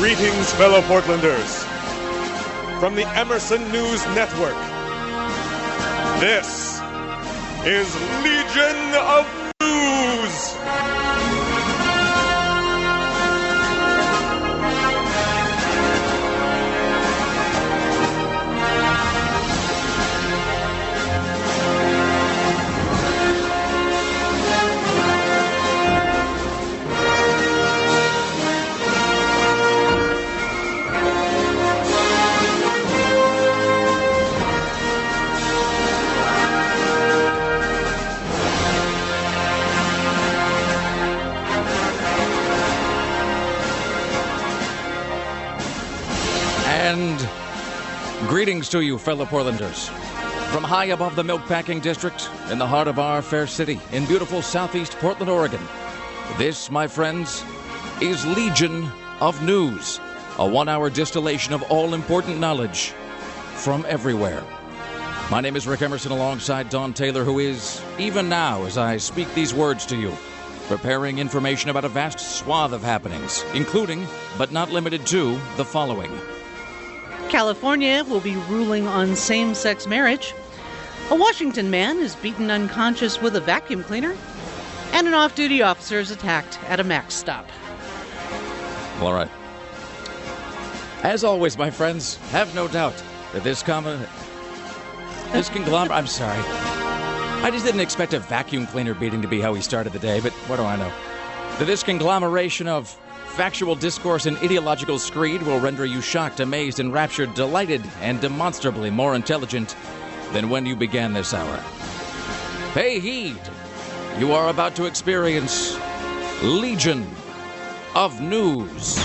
Greetings, fellow Portlanders. From the Emerson News Network, this is Legion of News. And greetings to you, fellow Portlanders. From high above the Milk-Packing District, in the heart of our fair city, in beautiful southeast Portland, Oregon, this, my friends, is Legion of News, a one-hour distillation of all-important knowledge from everywhere. My name is Rick Emerson, alongside Don Taylor, who is, even now as I speak these words to you, preparing information about a vast swath of happenings, including, but not limited to, the following. California will be ruling on same-sex marriage. A Washington man is beaten unconscious with a vacuum cleaner. And an off-duty officer is attacked at a Max stop. All right. As always, my friends, have no doubt that this conglomerate... I'm sorry. I just didn't expect a vacuum cleaner beating to be how he started the day, but what do I know? That this conglomeration of factual discourse and ideological screed will render you shocked, amazed, enraptured, delighted, and demonstrably more intelligent than when you began this hour. Pay heed. You are about to experience Legion of News.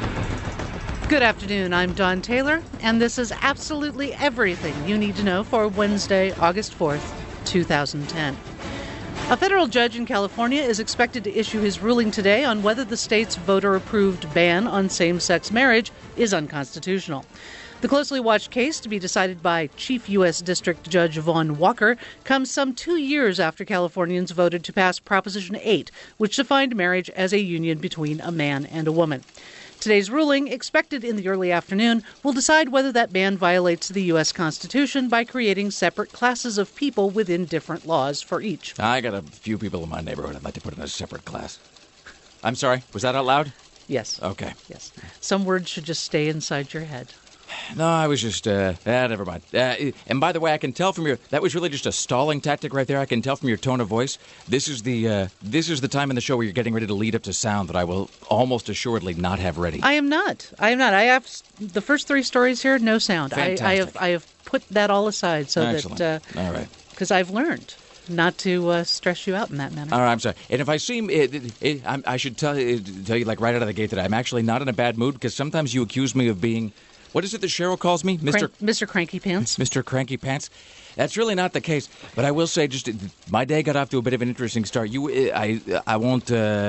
Good afternoon, I'm Don Taylor, and this is absolutely everything you need to know for Wednesday, August 4th, 2010. A federal judge in California is expected to issue his ruling today on whether the state's voter-approved ban on same-sex marriage is unconstitutional. The closely watched case, to be decided by Chief U.S. District Judge Vaughn Walker, comes some 2 years after Californians voted to pass Proposition 8, which defined marriage as a union between a man and a woman. Today's ruling, expected in the early afternoon, will decide whether that ban violates the U.S. Constitution by creating separate classes of people within different laws for each. I got a few people in my neighborhood I'd like to put in a separate class. I'm sorry, was that out loud? Yes. Okay. Yes. Some words should just stay inside your head. No, I was just, never mind. And by the way, I can tell from that was really just a stalling tactic right there. I can tell from your tone of voice. This is the time in the show where you're getting ready to lead up to sound that I will almost assuredly not have ready. I am not. I have the first 3 stories here, no sound. Fantastic. I have put that all aside so Excellent. that, all right. Because I've learned not to stress you out in that manner. All right, I'm sorry. And if I seem, I should tell you like right out of the gate that I'm actually not in a bad mood, because sometimes you accuse me of being... What is it that Cheryl calls me? Mr. Cranky Pants. Mr. Cranky Pants. That's really not the case. But I will say, just my day got off to a bit of an interesting start. I won't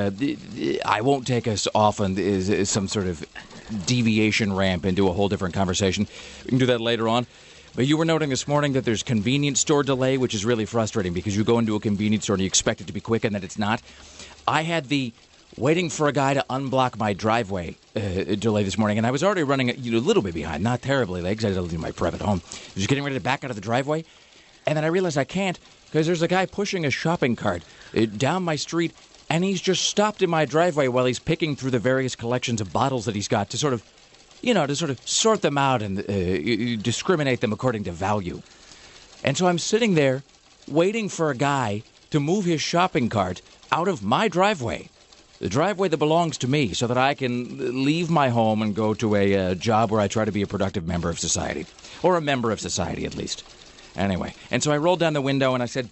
take us off on some sort of deviation ramp into a whole different conversation. We can do that later on. But you were noting this morning that there's convenience store delay, which is really frustrating because you go into a convenience store and you expect it to be quick and then it's not. I had the waiting for a guy to unblock my driveway delay this morning, and I was already running a little bit behind, not terribly late, because I had to do my prep at home. I was just getting ready to back out of the driveway, and then I realized I can't, because there's a guy pushing a shopping cart down my street, and he's just stopped in my driveway while he's picking through the various collections of bottles that he's got to sort of sort them out and discriminate them according to value. And so I'm sitting there waiting for a guy to move his shopping cart out of my driveway. The driveway that belongs to me, so that I can leave my home and go to a job where I try to be a productive member of society. Or a member of society, at least. Anyway, and so I rolled down the window and I said,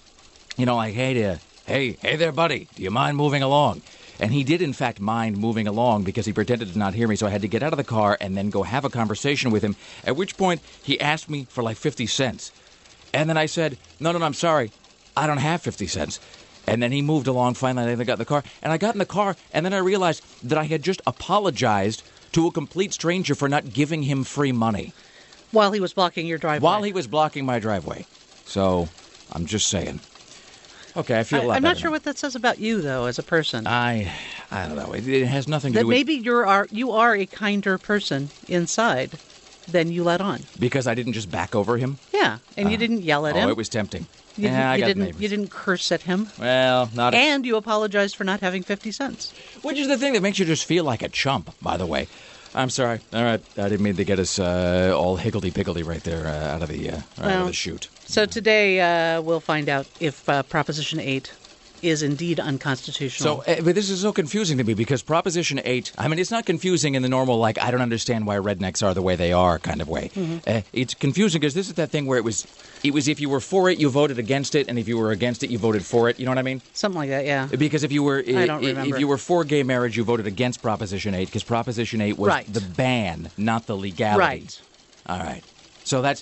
hey there, buddy, do you mind moving along? And he did, in fact, mind moving along because he pretended to not hear me, so I had to get out of the car and then go have a conversation with him, at which point he asked me for like 50 cents. And then I said, no, I'm sorry, I don't have 50 cents. And then he moved along, finally I got in the car. And I got in the car, and then I realized that I had just apologized to a complete stranger for not giving him free money. While he was blocking your driveway. While he was blocking my driveway. So, I'm just saying. Okay, I feel a lot I'm not better sure now. what that says about you, though, as a person. I don't know. It has nothing to That do with... maybe you are a kinder person inside than you let on. Because I didn't just back over him? Yeah, and you didn't yell at him. Oh, it was tempting. You, Yeah, I you got didn't. neighbors. You didn't curse at him, Well, not... and you apologized for not having 50 cents. Which is the thing that makes you just feel like a chump, by the way. I'm sorry. All right. I didn't mean to get us all higgledy-piggledy right there out of the chute. So today we'll find out if Proposition 8 is indeed unconstitutional. So, but this is so confusing to me because Proposition 8, I mean, it's not confusing in the normal, like, I don't understand why rednecks are the way they are kind of way. It's confusing because this is that thing where it was if you were for it, you voted against it, and if you were against it, you voted for it. You know what I mean? Something like that, yeah. Because if you were don't remember. if you were for gay marriage, you voted against Proposition 8 because Proposition 8 was Right. the ban, not the legality. Right. All right. So that's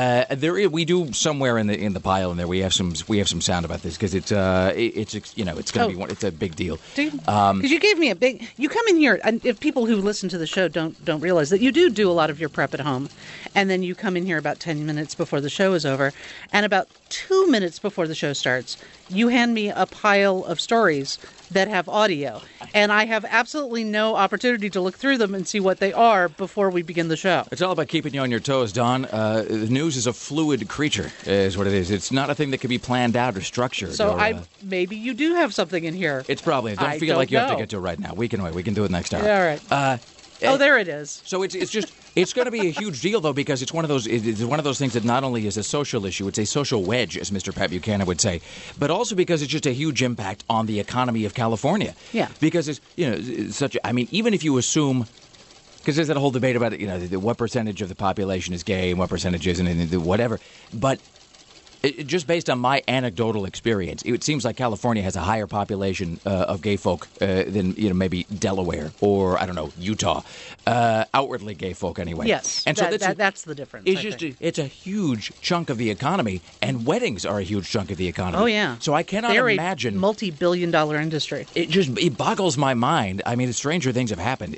we do somewhere in the pile in there. We have some sound about this because it's it's going to be it's a big deal. Because you gave me a big. You come in here, and if people who listen to the show don't realize that you do a lot of your prep at home, and then you come in here about 10 minutes before the show is over, and about 2 minutes before the show starts, you hand me a pile of stories that have audio, and I have absolutely no opportunity to look through them and see what they are before we begin the show. It's all about keeping you on your toes, Don. The news is a fluid creature, is what it is. It's not a thing that can be planned out or structured. So or, maybe you do have something in here. It's probably. Don't I feel like don't you have to know. get to it right now. We can wait. We can do it next hour. All right. Oh, there it is. So it's just it's going to be a huge deal though because it's one of those things that not only is a social issue, it's a social wedge, as Mr. Pat Buchanan would say, but also because it's just a huge impact on the economy of California. Yeah. Because it's such. I mean, even if you assume. Because there's that whole debate about what percentage of the population is gay and what percentage isn't, and whatever. But just based on my anecdotal experience, it seems like California has a higher population of gay folk than maybe Delaware or I don't know Utah, outwardly gay folk anyway. Yes, and so that's the difference. It's a huge chunk of the economy, and weddings are a huge chunk of the economy. Oh yeah. So I cannot They're imagine a multi-billion-dollar industry. It boggles my mind. I mean, stranger things have happened.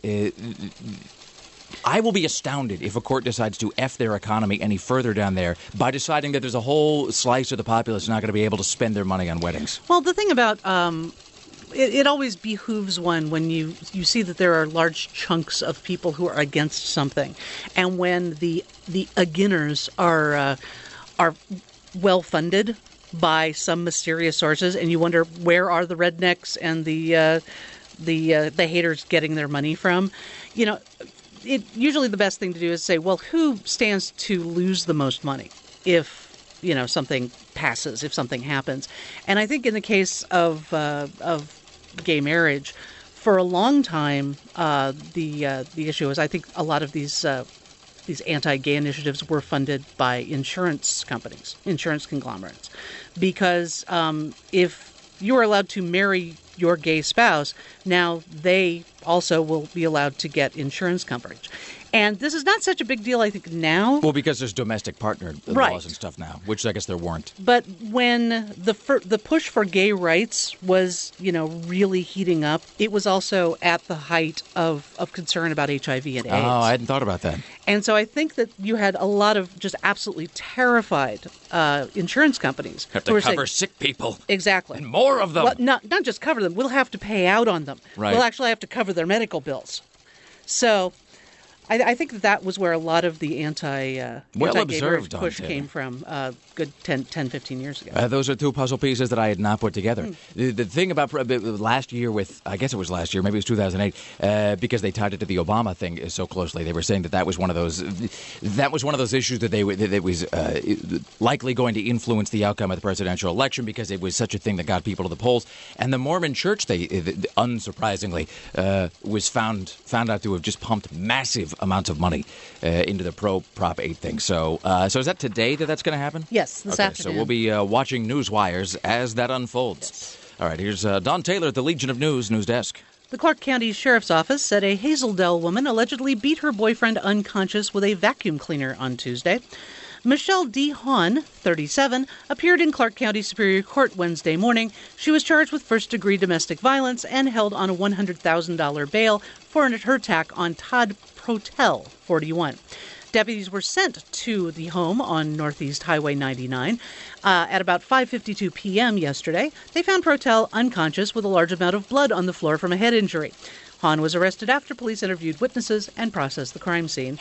I will be astounded if a court decides to F their economy any further down there by deciding that there's a whole slice of the populace not going to be able to spend their money on weddings. Well, the thing about it always behooves one when you see that there are large chunks of people who are against something, and when the againers are well funded by some mysterious sources, and you wonder where are the rednecks and the haters getting their money from, usually the best thing to do is say, well, who stands to lose the most money if something passes, if something happens? And I think in the case of gay marriage, for a long time, the issue is I think a lot of these anti-gay initiatives were funded by insurance companies, insurance conglomerates, because if you are allowed to marry your gay spouse, now they also will be allowed to get insurance coverage. And this is not such a big deal, I think, now. Well, because there's domestic partner Right. laws and stuff now, which I guess there weren't. But when the push for gay rights was, really heating up, it was also at the height of concern about HIV and AIDS. Oh, I hadn't thought about that. And so I think that you had a lot of just absolutely terrified insurance companies. Have who to were cover saying, sick people. Exactly. And more of them. Well, not just cover them. We'll have to pay out on them. Right. We'll actually have to cover their medical bills. So I think that was where a lot of the anti-gay marriage Don push Taylor. came from good 10, 15 years ago. Those are two puzzle pieces that I had not put together. The thing about last year I guess it was last year, maybe it was 2008, because they tied it to the Obama thing so closely. They were saying that was one of those issues that was likely going to influence the outcome of the presidential election because it was such a thing that got people to the polls. And the Mormon Church, unsurprisingly, was found out to have just pumped massive amounts of money into the Prop 8 thing. So is that today that's going to happen? Yes, this afternoon. So we'll be watching Newswires as that unfolds. Yes. All right, here's Don Taylor at the Legion of News Desk. The Clark County Sheriff's Office said a Hazeldale woman allegedly beat her boyfriend unconscious with a vacuum cleaner on Tuesday. Michelle D. Hahn, 37, appeared in Clark County Superior Court Wednesday morning. She was charged with first-degree domestic violence and held on a $100,000 bail for her attack on Todd Protel, 41. Deputies were sent to the home on Northeast Highway 99 at about 5:52 p.m. yesterday. They found Protel unconscious with a large amount of blood on the floor from a head injury. Hahn was arrested after police interviewed witnesses and processed the crime scene.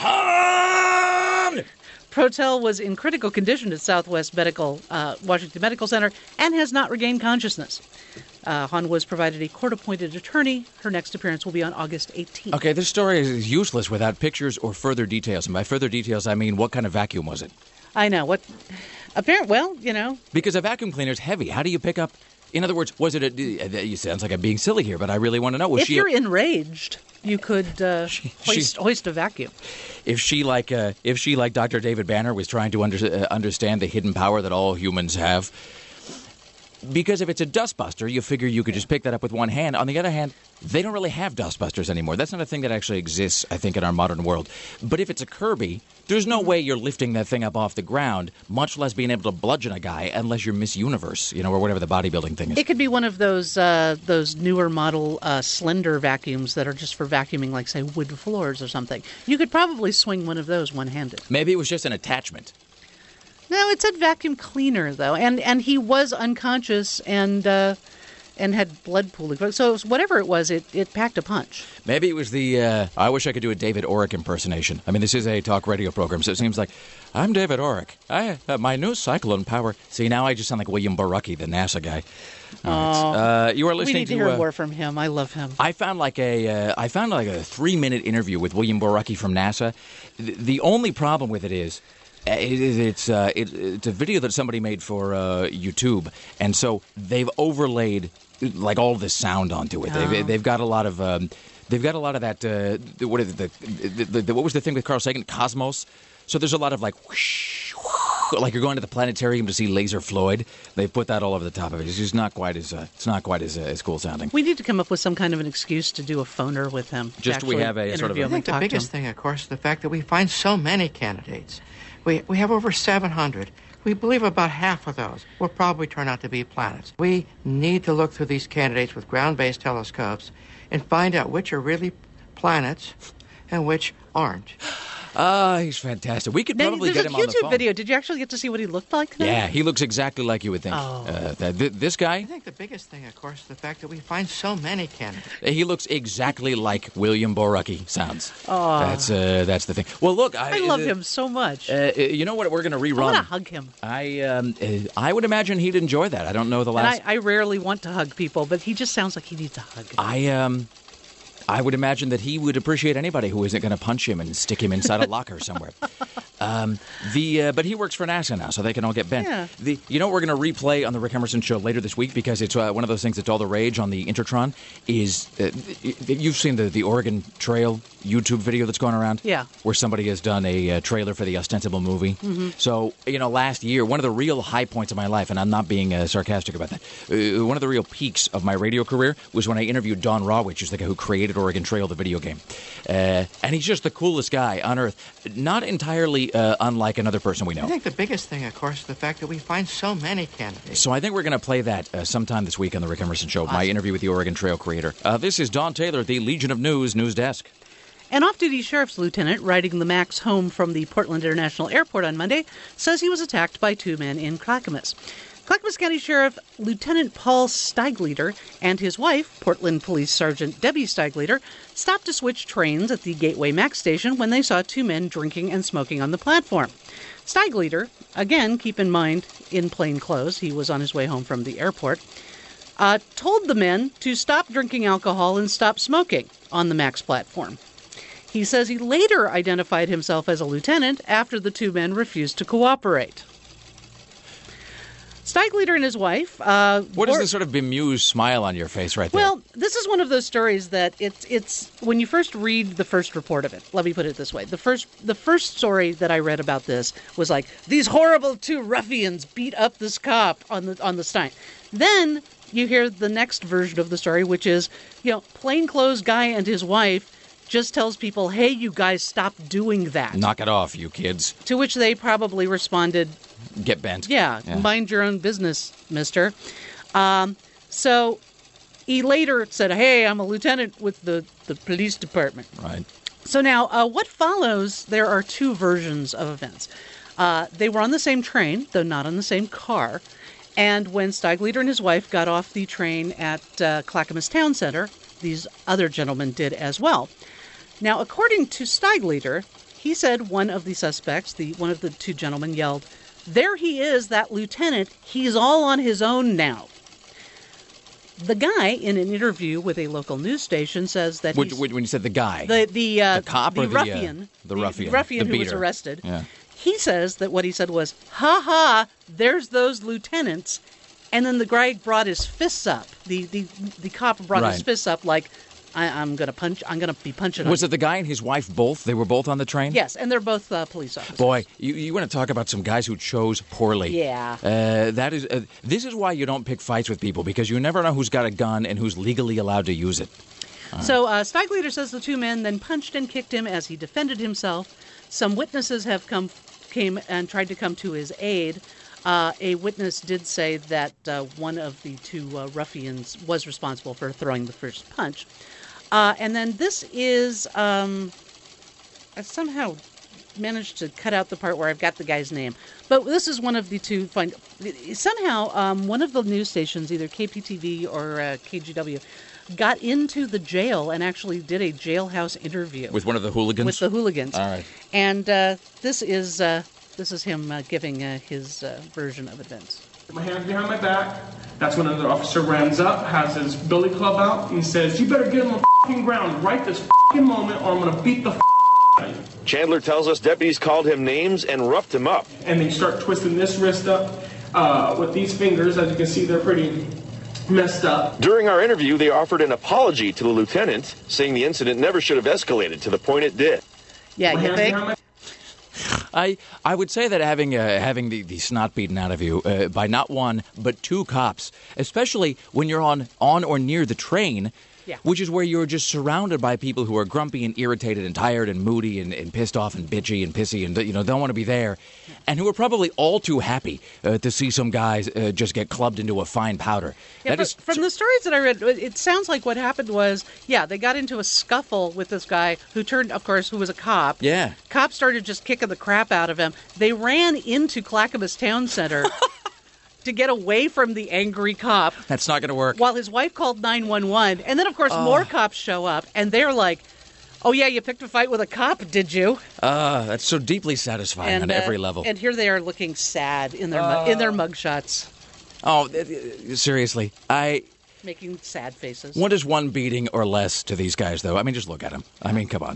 Hahn! Protel was in critical condition at Southwest Washington Medical Center and has not regained consciousness. Hahn was provided a court-appointed attorney. Her next appearance will be on August 18th. Okay, this story is useless without pictures or further details. And by further details, I mean, what kind of vacuum was it? I know. Well, Because a vacuum cleaner is heavy. How do you pick up... In other words, was it it sounds like I'm being silly here, but I really want to know. If you're enraged, you could hoist a vacuum. If she, like Dr. David Banner, was trying to understand the hidden power that all humans have. Because if it's a dustbuster, you figure you could just pick that up with one hand. On the other hand, they don't really have dustbusters anymore. That's not a thing that actually exists, I think, in our modern world. But if it's a Kirby, there's no way you're lifting that thing up off the ground, much less being able to bludgeon a guy, unless you're Miss Universe, or whatever the bodybuilding thing is. It could be one of those newer model slender vacuums that are just for vacuuming, like, say, wood floors or something. You could probably swing one of those one-handed. Maybe it was just an attachment. No, it said vacuum cleaner, though, and he was unconscious and had blood pooling. So whatever it was, it packed a punch. Maybe it was the, I wish I could do a David Orrick impersonation. I mean, this is a talk radio program, so it seems like, I'm David Orrick. My new cyclone power. See, now I just sound like William Barucki, the NASA guy. All right. You are listening we need to hear more from him. I love him. I found like a 3-minute interview with William Barucki from NASA. The only problem with it is, it's a video that somebody made for YouTube, and so they've overlaid like all this sound onto it. Oh. They've got a lot of that. What was the thing with Carl Sagan? Cosmos. So there's a lot of like whoosh, whoosh, like you're going to the planetarium to see Laser Floyd. They've put that all over the top of it. It's just not quite as cool sounding. We need to come up with some kind of an excuse to do a phoner with him. Just we have a sort of. I think the biggest thing, of course, is the fact that we find so many candidates. We have over 700. We believe about half of those will probably turn out to be planets. We need to look through these candidates with ground-based telescopes and find out which are really planets and which aren't. He's fantastic. We could probably get him on the phone. There's a YouTube video. Did you actually get to see what he looked like now? Yeah, he looks exactly like you would think. This guy? I think the biggest thing, of course, is the fact that we find so many candidates. He looks exactly like William Borucki sounds. Oh. That's the thing. Well, look, I love him so much. You know what? We're going to rerun. I want to hug him. I would imagine he'd enjoy that. I don't know the last. And I rarely want to hug people, but he just sounds like he needs a hug. I would imagine that he would appreciate anybody who isn't going to punch him and stick him inside a locker somewhere. But he works for NASA now, so they can all get bent. Yeah. You know what we're going to replay on the Rick Emerson Show later this week, because it's one of those things that's all the rage on the Intertron, is you've seen the Oregon Trail YouTube video that's going around? Yeah. Where somebody has done a trailer for the ostensible movie. Mm-hmm. So, last year, one of the real high points of my life, and I'm not being sarcastic about that, one of the real peaks of my radio career was when I interviewed Don Rawitch, who's the guy who created Oregon Trail, the video game. And he's just the coolest guy on earth. Not entirely unlike another person we know. I think the biggest thing, of course, is the fact that we find so many candidates. So I think we're going to play that sometime this week on the Rick Emerson Show, my interview with the Oregon Trail creator. This is Don Taylor at the Legion of News Desk. An off-duty sheriff's lieutenant riding the Max home from the Portland International Airport on Monday says he was attacked by 2 men in Clackamas. Clackamas County Sheriff Lieutenant Paul Steigleder and his wife, Portland Police Sergeant Debbie Steigleder, stopped to switch trains at the Gateway Max station when they saw 2 men drinking and smoking on the platform. Steigleder, again, keep in mind, in plain clothes, he was on his way home from the airport, told the men to stop drinking alcohol and stop smoking on the Max platform. He says he later identified himself as a lieutenant after the 2 men refused to cooperate. Steigleder and his wife... what is this sort of bemused smile on your face right there? Well, this is one of those stories that it's when you first read the first report of it, let me put it this way. The first story that I read about this was like, these horrible 2 ruffians beat up this cop on the Stein. Then you hear the next version of the story, which is, plainclothes guy and his wife just tells people, hey, you guys, stop doing that. Knock it off, you kids. To which they probably responded, get bent. Yeah, mind your own business, mister. So he later said, hey, I'm a lieutenant with the police department. Right. So now, what follows, there are two versions of events. They were on the same train, though not on the same car. And when Steigleder and his wife got off the train at Clackamas Town Center, these other gentlemen did as well. Now, according to Steigleder, he said one of the suspects, one of the two gentlemen, yelled, "There he is, that lieutenant. He's all on his own now." The guy, in an interview with a local news station, says that When you said the guy, the cop the or ruffian, the ruffian, the ruffian the who was beater. arrested. Yeah. He says that what he said was, "Ha ha, there's those lieutenants," and then the guy brought his fists up. The cop brought his Right. fists up like, I'm gonna punch. I'm gonna be punching. Was on it the guy and his wife both? They were both on the train? Yes, and they're both police officers. Boy, you want to talk about some guys who chose poorly. Yeah. This is why you don't pick fights with people, because you never know who's got a gun and who's legally allowed to use it. So Steigleder says the two men then punched and kicked him as he defended himself. Some witnesses came and tried to come to his aid. A witness did say that one of the two ruffians was responsible for throwing the first punch. And then this is, I somehow managed to cut out the part where I've got the guy's name. But this is one of the two. Somehow, one of the news stations, either KPTV or KGW, got into the jail and actually did a jailhouse interview. With one of the hooligans? With the hooligans. All right. And this is him giving his version of events. My hands behind my back. That's when another officer runs up, has his billy club out, and he says, "You better get on the f***ing ground right this f***ing moment, or I'm gonna beat the f*** out of you." Chandler tells us deputies called him names and roughed him up. And they start twisting this wrist up with these fingers. As you can see, they're pretty messed up. During our interview, they offered an apology to the lieutenant, saying the incident never should have escalated to the point it did. Yeah, My you hands think? behind my I would say that having the snot beaten out of you by not one but two cops, especially when you're on or near the train, Yeah. which is where you're just surrounded by people who are grumpy and irritated and tired and moody and pissed off and bitchy and pissy and don't want to be there, and who are probably all too happy to see some guys just get clubbed into a fine powder. Yeah, That is from the stories that I read, it sounds like what happened was, they got into a scuffle with this guy who was a cop. Yeah. Cops started just kicking the crap out of him. They ran into Clackamas Town Center to get away from the angry cop That's not going to work. while his wife called 911. And then, of course, more cops show up, and they're like, "Oh, yeah, you picked a fight with a cop, did you?" That's so deeply satisfying on every level. And here they are looking sad in their mugshots, Oh, seriously, making sad faces. What is one beating or less to these guys, though? I mean, just look at them. I mean, come on.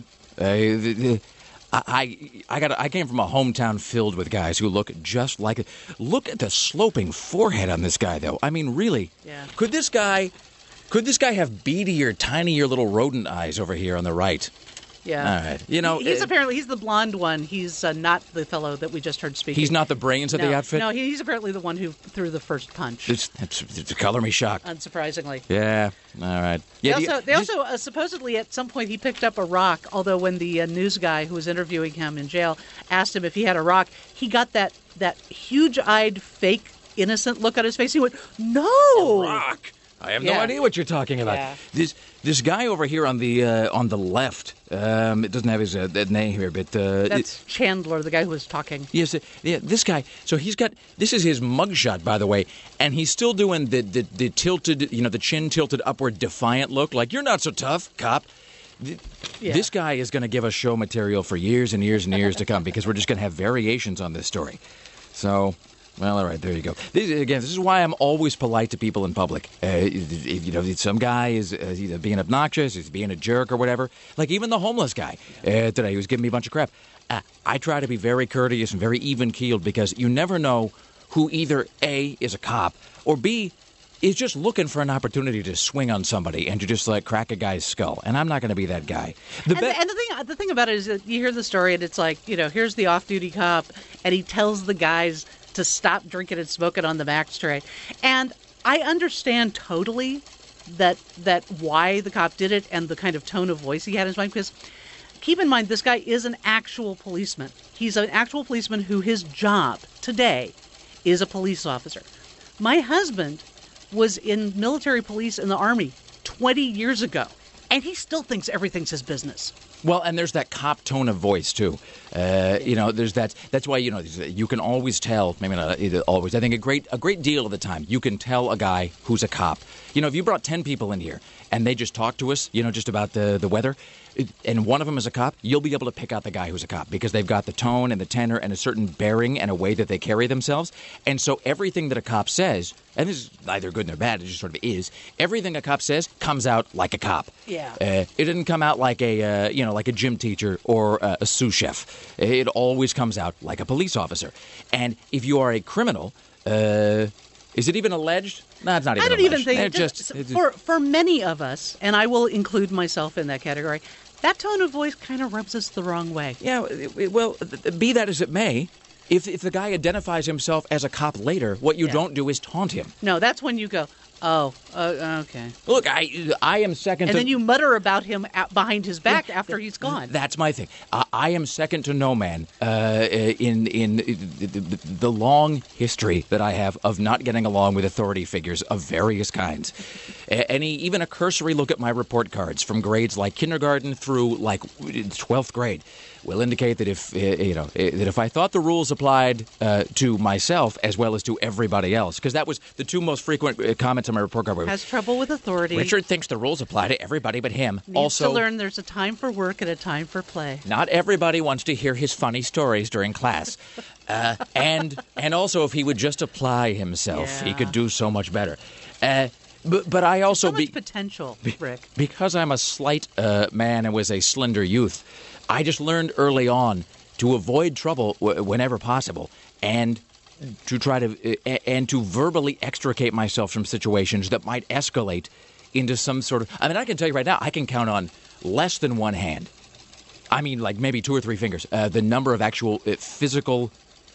I came from a hometown filled with guys who look just like it. Look at the sloping forehead on this guy, though. I mean, really. Yeah. Could this guy have beadier, tinier little rodent eyes over here on the right? Yeah. All right. He's the blonde one. He's not the fellow that we just heard speaking. He's not the brains of the outfit? No, he's apparently the one who threw the first punch. It's color me shocked. Unsurprisingly. Yeah. All right. Yeah, They also supposedly at some point he picked up a rock, although when the news guy who was interviewing him in jail asked him if he had a rock, he got that huge-eyed, fake, innocent look on his face. He went, "No!" Rock. I have no Yeah. idea what you're talking about. Yeah. This guy over here on the left, it doesn't have his name here, but That's Chandler, the guy who was talking. yes, this guy. So this is his mugshot, by the way, and he's still doing the tilted, the chin tilted upward, defiant look, like you're not so tough, cop. Yeah. This guy is going to give us show material for years and years and years to come because we're just going to have variations on this story. So. Well, all right, there you go. This is why I'm always polite to people in public. Some guy is either being obnoxious, he's being a jerk or whatever. Like even the homeless guy today who was giving me a bunch of crap. I try to be very courteous and very even-keeled because you never know who either A, is a cop, or B, is just looking for an opportunity to swing on somebody and to just crack a guy's skull. And I'm not going to be that guy. And the thing about it is that you hear the story and it's like, here's the off-duty cop and he tells the guys to stop drinking and smoking on the back straight. And I understand totally that why the cop did it and the kind of tone of voice he had in his mind, because keep in mind, this guy is an actual policeman. He's an actual policeman who his job today is a police officer. My husband was in military police in the Army 20 years ago, and he still thinks everything's his business. Well, and there's that cop tone of voice, too. There's that. That's why, you can always tell, maybe not always, I think a great deal of the time, you can tell a guy who's a cop. If you brought 10 people in here and they just talk to us, just about the weather, and one of them is a cop, you'll be able to pick out the guy who's a cop because they've got the tone and the tenor and a certain bearing and a way that they carry themselves. And so everything that a cop says, and this is neither good nor bad, it just sort of is, everything a cop says comes out like a cop. Yeah. It didn't come out like like a gym teacher or a sous chef. It always comes out like a police officer. And if you are a criminal, is it even alleged? No, it's not even alleged. I don't even think for many of us, and I will include myself in that category, that tone of voice kind of rubs us the wrong way. Yeah, well, be that as it may, if the guy identifies himself as a cop later, what you don't do is taunt him. No, that's when you go, okay. Look, I am second and then you mutter about him behind his back after he's gone. That's my thing. I am second to no man in the long history that I have of not getting along with authority figures of various kinds. Even a cursory look at my report cards from grades like kindergarten through like 12th grade will indicate that if I thought the rules applied to myself as well as to everybody else, because that was the two most frequent comments on my report card. Has trouble with authority. Richard thinks the rules apply to everybody but him. Needs to learn there's a time for work and a time for play. Not everybody wants to hear his funny stories during class. And also, if he would just apply himself, he could do so much better. But I also... So much potential, Rick. Because I'm a slight man and was a slender youth, I just learned early on to avoid trouble whenever possible and to try to verbally extricate myself from situations that might escalate into some sort of... I mean, I can tell you right now, I can count on less than one hand. I mean, like maybe 2 or 3 fingers. The number of actual physical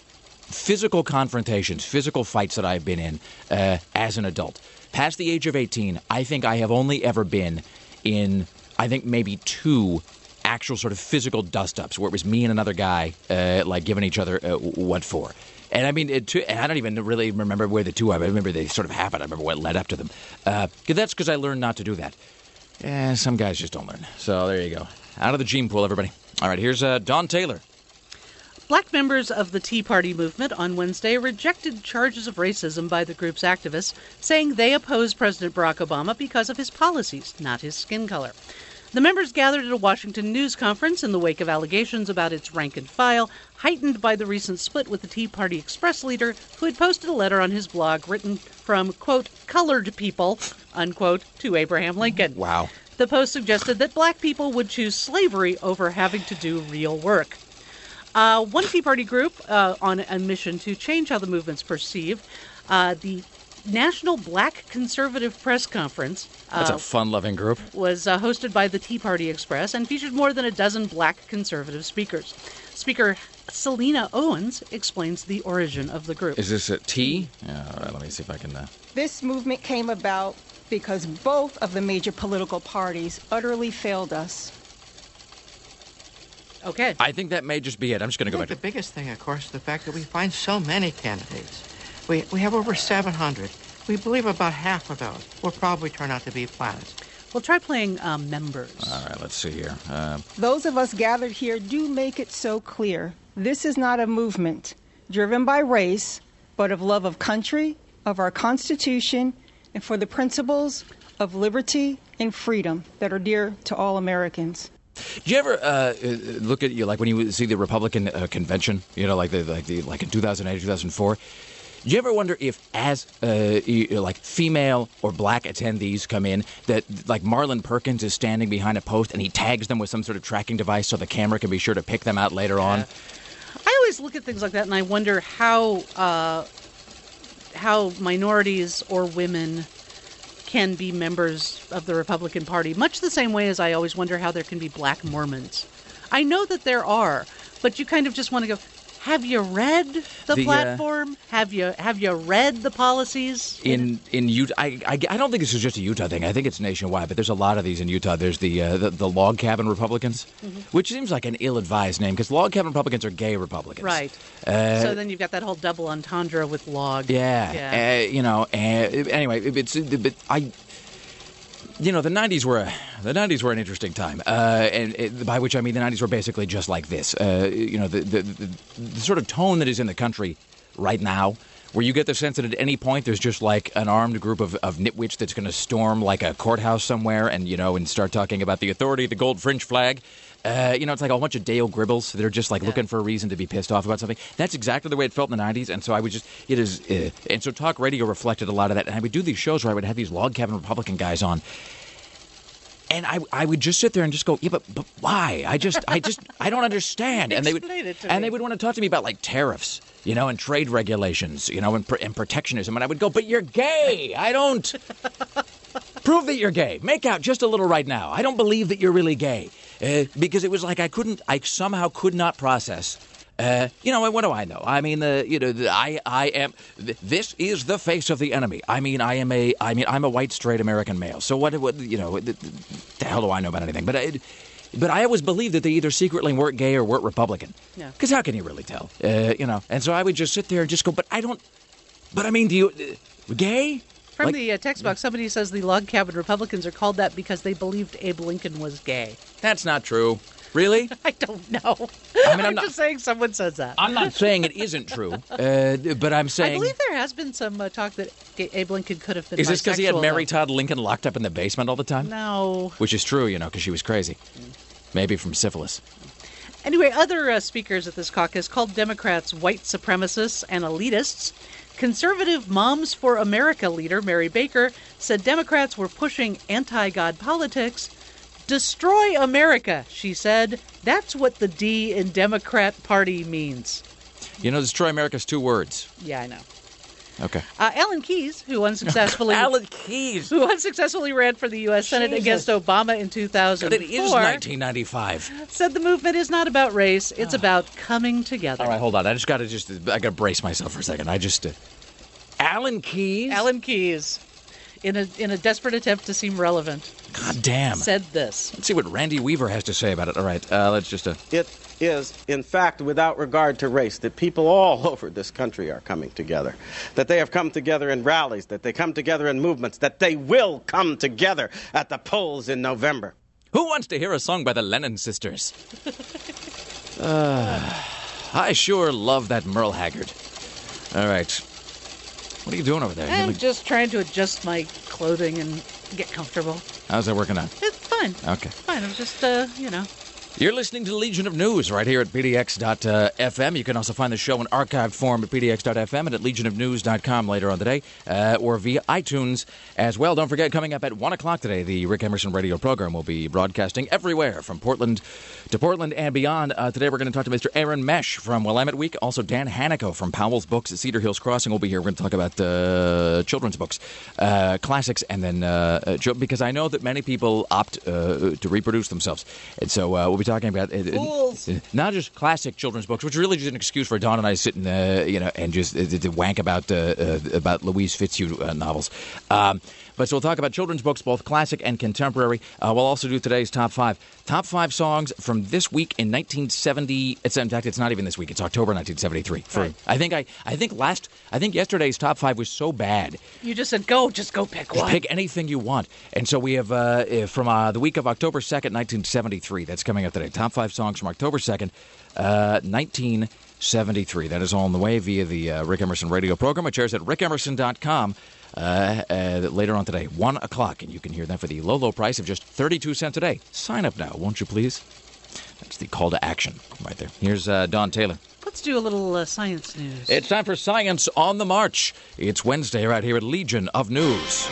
confrontations, physical fights that I've been in as an adult. Past the age of 18, I think I have only ever been in, I think, maybe 2 actual sort of physical dust-ups where it was me and another guy like giving each other what for. And I mean, and I don't even really remember where the 2 are. I remember they sort of happened. I remember what led up to them. That's because I learned not to do that. Some guys just don't learn. So there you go. Out of the gene pool, everybody. All right, here's Don Taylor. Black members of the Tea Party movement on Wednesday rejected charges of racism by the group's activists, saying they oppose President Barack Obama because of his policies, not his skin color. The members gathered at a Washington news conference in the wake of allegations about its rank and file, heightened by the recent split with the Tea Party Express leader, who had posted a letter on his blog written from, quote, colored people, unquote, to Abraham Lincoln. Wow. The post suggested that black people would choose slavery over having to do real work. One Tea Party group on a mission to change how the movement's perceived, the National Black Conservative Press Conference. That's a fun-loving group. Was hosted by the Tea Party Express and featured more than a dozen black conservative speakers. Speaker Selena Owens explains the origin of the group. Is this a tea? Yeah, all right, let me see if I can... This movement came about because both of the major political parties utterly failed us. Okay. I think that may just be it. I'm just going to go back to... The biggest thing, of course, is the fact that we find so many candidates. We have over 700. We believe about half of those will probably turn out to be planets. Well, try playing members. All right, let's see here. Those of us gathered here do make it so clear. This is not a movement driven by race, but of love of country, of our Constitution, and for the principles of liberty and freedom that are dear to all Americans. Do you ever look at when you see the Republican convention, like in 2008, 2004? Do you ever wonder if, as female or black attendees come in, that like Marlon Perkins is standing behind a post and he tags them with some sort of tracking device so the camera can be sure to pick them out later on? I always look at things like that and I wonder how minorities or women can be members of the Republican Party, much the same way as I always wonder how there can be black Mormons. I know that there are, but you kind of just want to go, have you read the platform? Have you read the policies? In Utah, I don't think this is just a Utah thing. I think it's nationwide, but there's a lot of these in Utah. There's the log cabin Republicans, which seems like an ill-advised name because log cabin Republicans are gay Republicans. Right. So then you've got that whole double entendre with log. Yeah. Anyway, You know, the 90s were an interesting time, and by which I mean the 90s were basically just like this. You know, the sort of tone that is in the country right now, where you get the sense that at any point there's just like an armed group of nitwits that's going to storm like a courthouse somewhere and, you know, and start talking about the authority of the gold fringe flag. You know, it's like a bunch of Dale Gribbles that are just like looking for a reason to be pissed off about something. That's exactly the way it felt in the 90s. And so I would just, and so talk radio reflected a lot of that. And I would do these shows where I would have these log cabin Republican guys on. And I would just sit there and just go, yeah, but why? I don't understand. And they would want to talk to me about like tariffs, you know, and trade regulations, you know, and protectionism. And I would go, but you're gay. I don't. Prove that you're gay. Make out just a little right now. I don't believe that you're really gay. Because it was like I somehow could not process. You know, what do I know? I mean, I am. This is the face of the enemy. I'm a white straight American male. So what you know? The hell do I know about anything? But I always believed that they either secretly weren't gay or weren't Republican. Yeah. Because how can you really tell? You know. And so I would just sit there and just go, but I don't. But I mean, do you gay? From the text box, somebody says the log cabin Republicans are called that because they believed Abe Lincoln was gay. That's not true. Really? I don't know. I mean, I'm just saying someone says that. I'm not saying it isn't true, but I'm saying... I believe there has been some talk that Abe Lincoln could have been bisexual. Is this because he had Mary Todd Lincoln locked up in the basement all the time? No. Which is true, you know, because she was crazy. Maybe from syphilis. Anyway, other speakers at this caucus called Democrats white supremacists and elitists. Conservative Moms for America leader Mary Baker said Democrats were pushing anti-God politics. Destroy America, she said. That's what the D in Democrat Party means. You know, destroy America's 2 words. Yeah, I know. Okay. Alan Keyes, who unsuccessfully ran for the U.S. Senate against Obama in 2004. It is 1995. Said the movement is not about race; it's about coming together. All right, hold on. I got to brace myself for a second. Alan Keyes. Alan Keyes, in a desperate attempt to seem relevant. God damn. Said this. Let's see what Randy Weaver has to say about it. All right, let's just. It is, in fact, without regard to race, that people all over this country are coming together, that they have come together in rallies, that they come together in movements, that they will come together at the polls in November. Who wants to hear a song by the Lennon Sisters? I sure love that Merle Haggard. All right. What are you doing over there? I'm just trying to adjust my clothing and get comfortable. How's that working out? It's fine. Okay. Fine. I'm just, you know. You're listening to Legion of News right here at PDX.FM. You can also find the show in archived form at PDX.FM and at LegionofNews.com later on today, or via iTunes as well. Don't forget, coming up at 1 o'clock today, the Rick Emerson radio program will be broadcasting everywhere from Portland to Portland and beyond. Today we're going to talk to Mr. Aaron Mesh from Willamette Week. Also, Dan Hanico from Powell's Books at Cedar Hills Crossing will be here. We're going to talk about children's books, classics, and then because I know that many people opt to reproduce themselves. And so we'll be talking about not just classic children's books, which is really just an excuse for Dawn and I sitting, and just to wank about Louise Fitzhugh novels. But so we'll talk about children's books, both classic and contemporary. We'll also do today's top 5 songs from this week in 1970. In fact, it's not even this week. It's October 1973. Right. I think yesterday's top 5 was so bad. You just said just go pick one. Pick anything you want. And so we have from the week of October 2nd, 1973. That's coming up today. Top 5 songs from October 2nd, 1973. That is all on the way via the Rick Emerson radio program, which airs at rickemerson.com. Later on today, 1 o'clock, and you can hear that for the low price of just 32 cents a day. Sign up now, won't you please? That's the call to action right there. Here's Don Taylor. Let's do a little science news. It's time for Science on the March. It's Wednesday right here at Legion of News.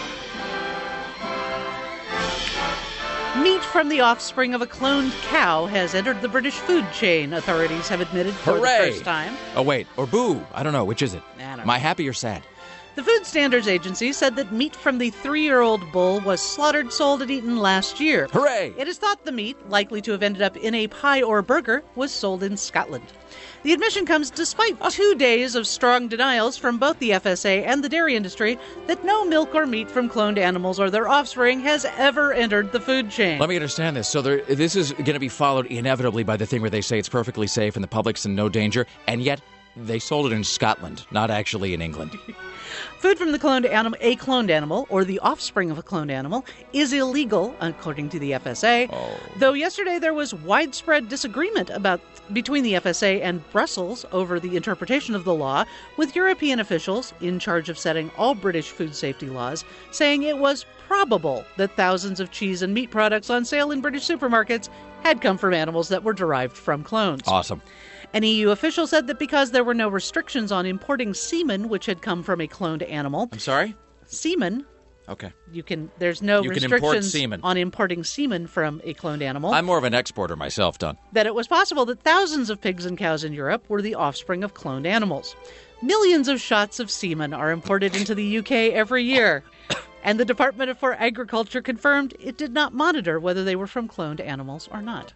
Meat from the offspring of a cloned cow has entered the British food chain, authorities have admitted for the first time. Oh, wait. Or boo. I don't know. Which is it? Am I happy or sad? The Food Standards Agency said that meat from the 3-year-old bull was slaughtered, sold, and eaten last year. Hooray! It is thought the meat, likely to have ended up in a pie or burger, was sold in Scotland. The admission comes despite 2 days of strong denials from both the FSA and the dairy industry that no milk or meat from cloned animals or their offspring has ever entered the food chain. Let me understand this. So this is going to be followed inevitably by the thing where they say it's perfectly safe and the public's in no danger, and yet they sold it in Scotland, not actually in England. Food from the a cloned animal, or the offspring of a cloned animal, is illegal, according to the FSA. Though yesterday there was widespread disagreement between the FSA and Brussels over the interpretation of the law, with European officials in charge of setting all British food safety laws saying it was probable that thousands of cheese and meat products on sale in British supermarkets had come from animals that were derived from clones. Awesome. An EU official said that because there were no restrictions on importing semen which had come from a cloned animal. I'm sorry? Semen. Okay. There's no You can import restrictions semen. on importing semen from a cloned animal. I'm more of an exporter myself, Don. That it was possible that thousands of pigs and cows in Europe were the offspring of cloned animals. Millions of shots of semen are imported into the UK every year. And the Department for Agriculture confirmed it did not monitor whether they were from cloned animals or not.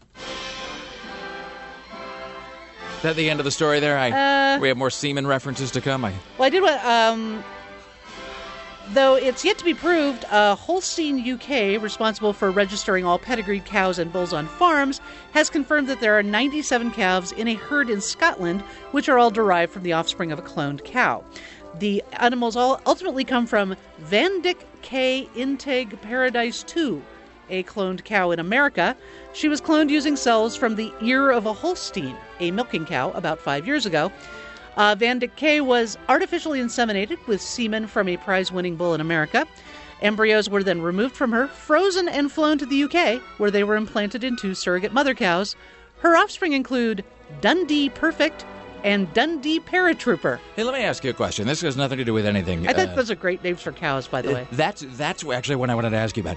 Is that the end of the story there? We have more semen references to come. Well, I did what... Though it's yet to be proved, Holstein UK, responsible for registering all pedigreed cows and bulls on farms, has confirmed that there are 97 calves in a herd in Scotland, which are all derived from the offspring of a cloned cow. The animals all ultimately come from Van Dyck K. Integ Paradise II, a cloned cow in America. She was cloned using cells from the ear of a Holstein, a milking cow, about 5 years ago. Van Dyck K was artificially inseminated with semen from a prize-winning bull in America. Embryos were then removed from her, frozen and flown to the UK, where they were implanted in 2 surrogate mother cows. Her offspring include Dundee Perfect and Dundee Paratrooper. Hey, let me ask you a question. This has nothing to do with anything. I think those are great names for cows, by the way. That's actually what I wanted to ask you about.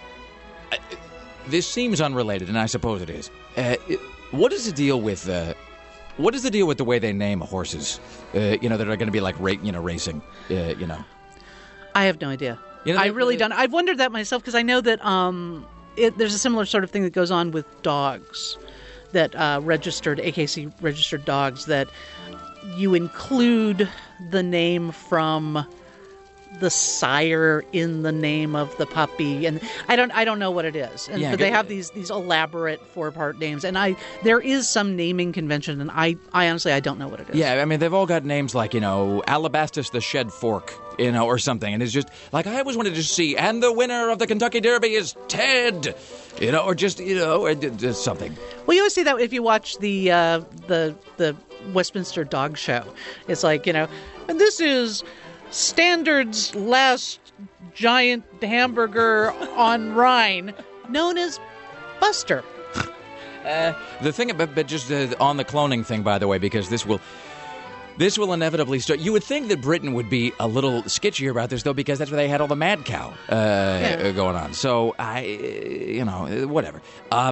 This seems unrelated, and I suppose it is. What is the deal with the way they name horses? That are going to be like racing. I have no idea. I really don't. I've wondered that myself because I know that there's a similar sort of thing that goes on with dogs, that AKC registered dogs, that you include the name from the sire in the name of the puppy, and I don't know what it is. But they have these elaborate 4-part names, and there is some naming convention, and I honestly don't know what it is. Yeah, I mean they've all got names like Alabastus the Shed Fork, or something, and it's just like I always wanted to see. And the winner of the Kentucky Derby is Ted, or just something. Well, you always see that if you watch the Westminster Dog Show. It's like and this is Standard's last giant hamburger on Rhine, known as Buster. The thing about, but just on the cloning thing, by the way, because this will inevitably start. You would think that Britain would be a little skitchier about this, though, because that's where they had all the mad cow going on. So whatever.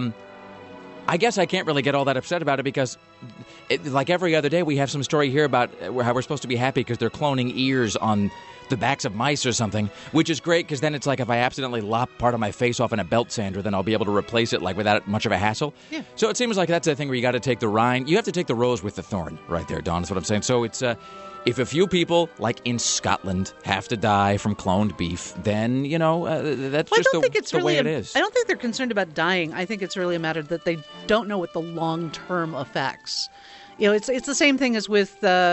I guess I can't really get all that upset about it because, like every other day, we have some story here about how we're supposed to be happy because they're cloning ears on the backs of mice or something, which is great because then it's like if I accidentally lop part of my face off in a belt sander, then I'll be able to replace it without much of a hassle. Yeah. So it seems like that's the thing where you got to take the rind. You have to take the rose with the thorn right there, Don, is what I'm saying. So it's if a few people, like in Scotland, have to die from cloned beef, then, that's just the way it is. I don't think they're concerned about dying. I think it's really a matter that they don't know what the long-term effects. It's the same thing as with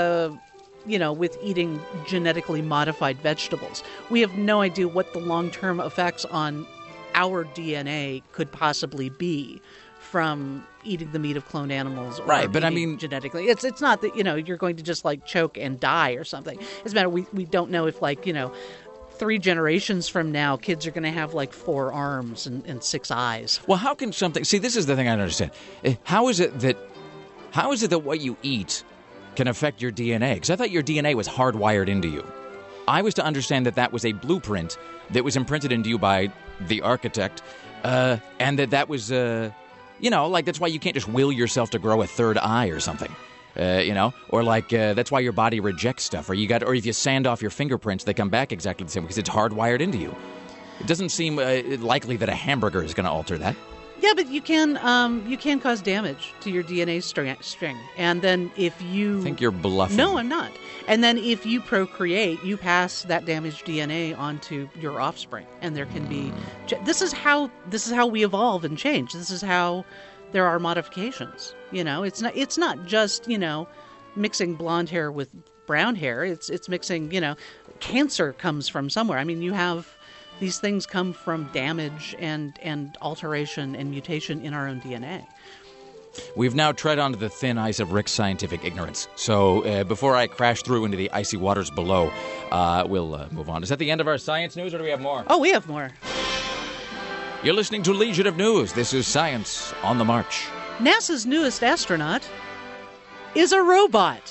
with eating genetically modified vegetables. We have no idea what the long-term effects on our DNA could possibly be from eating the meat of cloned animals, or right? But I mean, genetically, it's not that you're going to just choke and die or something. It's a matter we don't know if 3 generations from now, kids are going to have 4 arms and 6 eyes. Well, how can something? See, this is the thing I don't understand. How is it that what you eat can affect your DNA? Because I thought your DNA was hardwired into you. I was to understand that was a blueprint that was imprinted into you by the architect, and that was. That's why you can't just will yourself to grow a 3rd eye or something, or that's why your body rejects stuff, or if you sand off your fingerprints, they come back exactly the same because it's hardwired into you. It doesn't seem likely that a hamburger is going to alter that. Yeah, but you can cause damage to your DNA string, and then if you think you're bluffing. No, I'm not. And then if you procreate, you pass that damaged DNA onto your offspring, and there can be. This is how we evolve and change. This is how there are modifications. It's not just mixing blonde hair with brown hair. It's mixing, cancer comes from somewhere. I mean, you have these things come from damage and alteration and mutation in our own DNA. We've now tread onto the thin ice of Rick's scientific ignorance. So before I crash through into the icy waters below, we'll move on. Is that the end of our science news, or do we have more? Oh, we have more. You're listening to Legion of News. This is Science on the March. NASA's newest astronaut is a robot.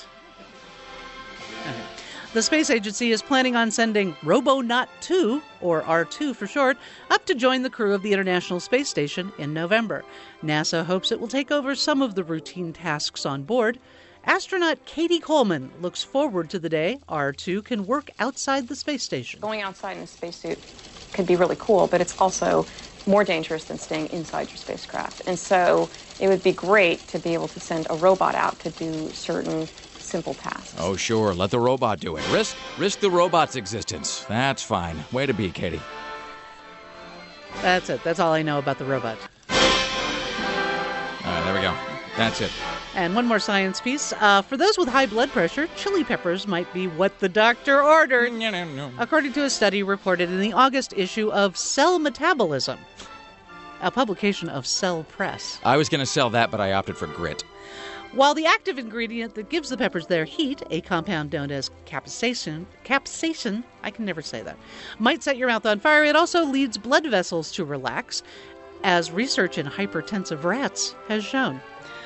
The space agency is planning on sending Robonaut 2, or R2 for short, up to join the crew of the International Space Station in November. NASA hopes it will take over some of the routine tasks on board. Astronaut Katie Coleman looks forward to the day R2 can work outside the space station. Going outside in a spacesuit could be really cool, but it's also more dangerous than staying inside your spacecraft. And so it would be great to be able to send a robot out to do certain simple tasks. Oh, sure. Let the robot do it. Risk the robot's existence. That's fine. Way to be, Katie. That's it. That's all I know about the robot. All right, there we go. That's it. And one more science piece. For those with high blood pressure, chili peppers might be what the doctor ordered, according to a study reported in the August issue of Cell Metabolism, a publication of Cell Press. I was going to sell that, but I opted for grit. While the active ingredient that gives the peppers their heat, a compound known as capsaicin, I can never say that, might set your mouth on fire, it also leads blood vessels to relax, as research in hypertensive rats has shown.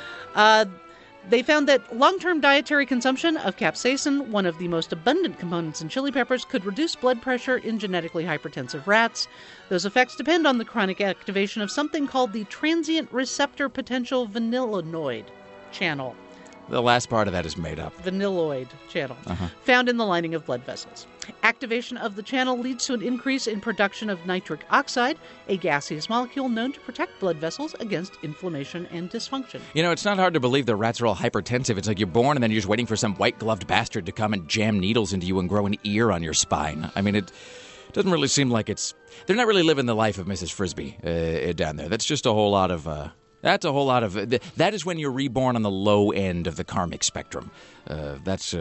They found that long-term dietary consumption of capsaicin, one of the most abundant components in chili peppers, could reduce blood pressure in genetically hypertensive rats. Those effects depend on the chronic activation of something called the transient receptor potential vanillinoid channel. The last part of that is made up. Vanilloid channel, found in the lining of blood vessels. Activation of the channel leads to an increase in production of nitric oxide, a gaseous molecule known to protect blood vessels against inflammation and dysfunction. You know, it's not hard to believe the rats are all hypertensive. It's like you're born and then you're just waiting for some white-gloved bastard to come and jam needles into you and grow an ear on your spine. I mean, it doesn't really seem like it's... They're not really living the life of Mrs. Frisbee down there. That's just a whole lot of... That's a whole lot of... That is when you're reborn on the low end of the karmic spectrum. That's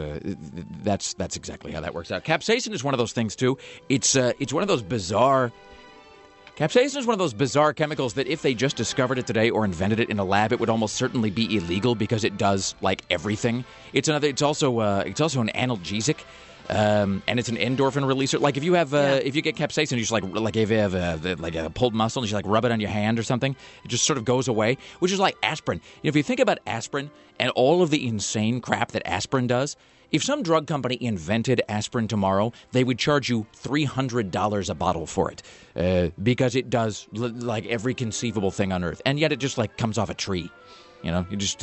exactly how that works out. Capsaicin is one of those things, too. It's one of those bizarre... Capsaicin is one of those bizarre chemicals that if they just discovered it today or invented it in a lab, it would almost certainly be illegal because it does, like, everything. It's also an analgesic. And it's an endorphin releaser. Like if you have, if you get capsaicin, you just like if you have a pulled muscle, and you just rub it on your hand or something, it just sort of goes away. Which is like aspirin. You know, if you think about aspirin and all of the insane crap that aspirin does, if some drug company invented aspirin tomorrow, they would charge you $300 a bottle for it because it does like every conceivable thing on earth, and yet it just like comes off a tree. You know, you just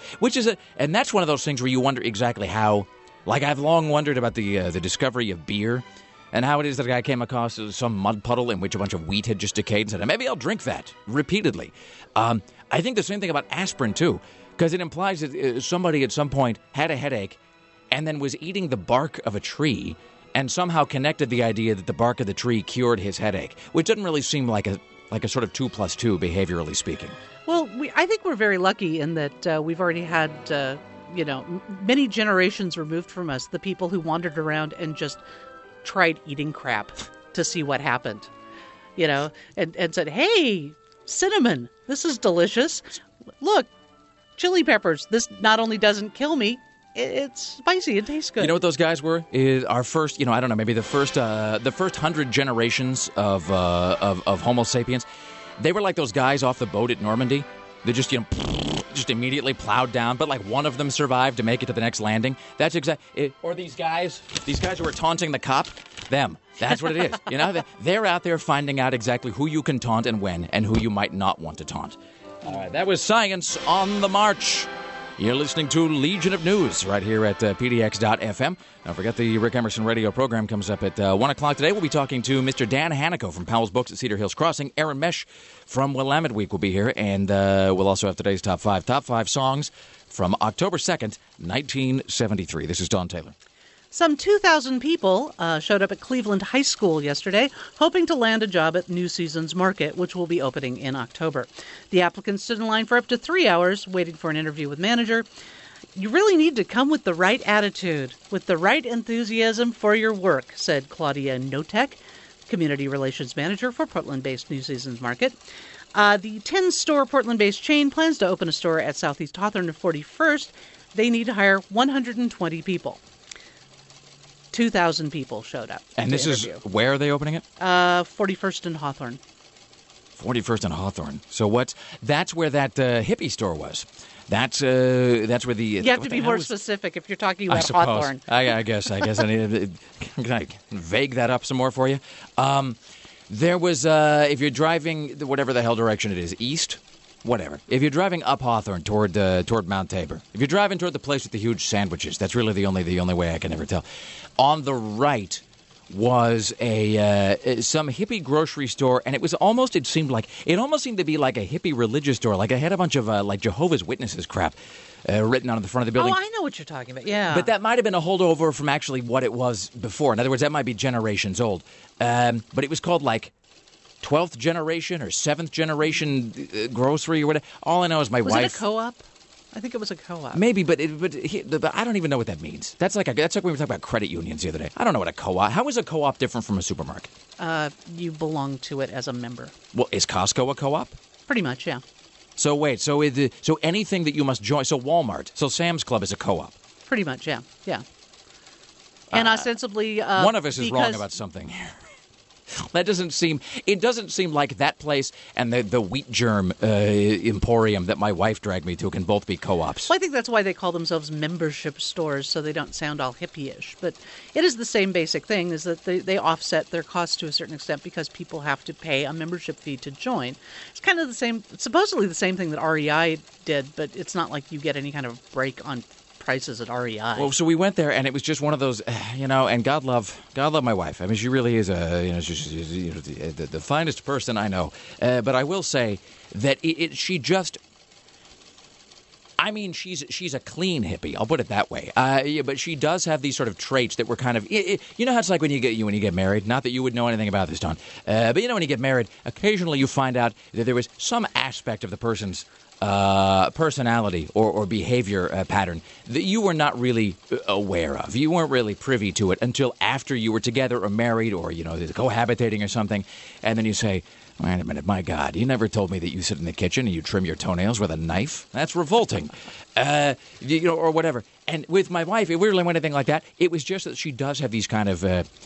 and that's one of those things where you wonder exactly how. Like, I've long wondered about the discovery of beer and how it is that a guy came across some mud puddle in which a bunch of wheat had just decayed and said, maybe I'll drink that, repeatedly. I think the same thing about aspirin, too, because it implies that somebody at some point had a headache and then was eating the bark of a tree and somehow connected the idea that the bark of the tree cured his headache, which doesn't really seem like a sort of 2 plus 2, behaviorally speaking. Well, I think we're very lucky in that we've already had... many generations removed from us, the people who wandered around and just tried eating crap to see what happened, and said, hey, cinnamon, this is delicious. Look, chili peppers, this not only doesn't kill me, it's spicy and tastes good. You know what those guys were? Our first, I don't know, maybe the first 100 generations of Homo sapiens. They were like those guys off the boat at Normandy. They just, just immediately plowed down, but like one of them survived to make it to the next landing. That's exactly. Or these guys who were taunting the cop, them. That's what it is. They're out there finding out exactly who you can taunt and when, and who you might not want to taunt. All right, that was Science on the March. You're listening to Legion of News right here at PDX.FM. Don't forget the Rick Emerson radio program comes up at 1 o'clock today. We'll be talking to Mr. Dan Hanico from Powell's Books at Cedar Hills Crossing. Aaron Mesh from Willamette Week will be here. And we'll also have today's top five songs from October 2nd, 1973. This is Don Taylor. Some 2,000 people showed up at Cleveland High School yesterday, hoping to land a job at New Seasons Market, which will be opening in October. The applicants stood in line for up to 3 hours, waiting for an interview with manager. You really need to come with the right attitude, with the right enthusiasm for your work, said Claudia Notek, Community Relations Manager for Portland-based New Seasons Market. The 10-store Portland-based chain plans to open a store at Southeast Hawthorne and 41st. They need to hire 120 people. 2,000 people showed up. And this is where are they opening it? 41st and Hawthorne. 41st and Hawthorne. So that's where that hippie store was. That's where the... You have to be more specific if you're talking about Hawthorne. I guess I need to... Can I vague that up some more for you? There was, if you're driving, whatever the hell direction it is, east, whatever. If you're driving up Hawthorne toward Mount Tabor, if you're driving toward the place with the huge sandwiches, that's really the only way I can ever tell. On the right was some hippie grocery store, and it almost seemed to be like a hippie religious store. Like it had a bunch of like Jehovah's Witnesses crap written on the front of the building. Oh, I know what you're talking about. Yeah, but that might have been a holdover from actually what it was before. In other words, that might be generations old. But it was called like 12th generation or 7th generation grocery or whatever. All I know is my wife. Was it a co-op? I think it was a co-op. Maybe, but I don't even know what that means. That's like when we were talking about credit unions the other day. I don't know what a co-op. How is a co-op different from a supermarket? You belong to it as a member. Well, is Costco a co-op? Pretty much, yeah. So wait, so anything that you must join. So Walmart, so Sam's Club is a co-op. Pretty much, yeah. And ostensibly, one of us is wrong about something here. That doesn't seem like that place and the wheat germ emporium that my wife dragged me to can both be co-ops. Well, I think that's why they call themselves membership stores, so they don't sound all hippie-ish. But it is the same basic thing, is that they offset their costs to a certain extent because people have to pay a membership fee to join. It's kind of supposedly the same thing that REI did, but it's not like you get any kind of break on prices at REI. Well, so we went there, and it was just one of those, and God love my wife. I mean, she really is she's the finest person I know. But I will say that she's a clean hippie. I'll put it that way. But she does have these sort of traits that were kind of, you know how it's like when you get married. Not that you would know anything about this, Don. But when you get married, occasionally you find out that there was some aspect of the person's personality or behavior pattern that you were not really aware of. You weren't really privy to it until after you were together or married or, cohabitating or something. And then you say, wait a minute, my God, you never told me that you sit in the kitchen and you trim your toenails with a knife? That's revolting. Or whatever. And with my wife, it really wasn't anything like that. It was just that she does have these kind of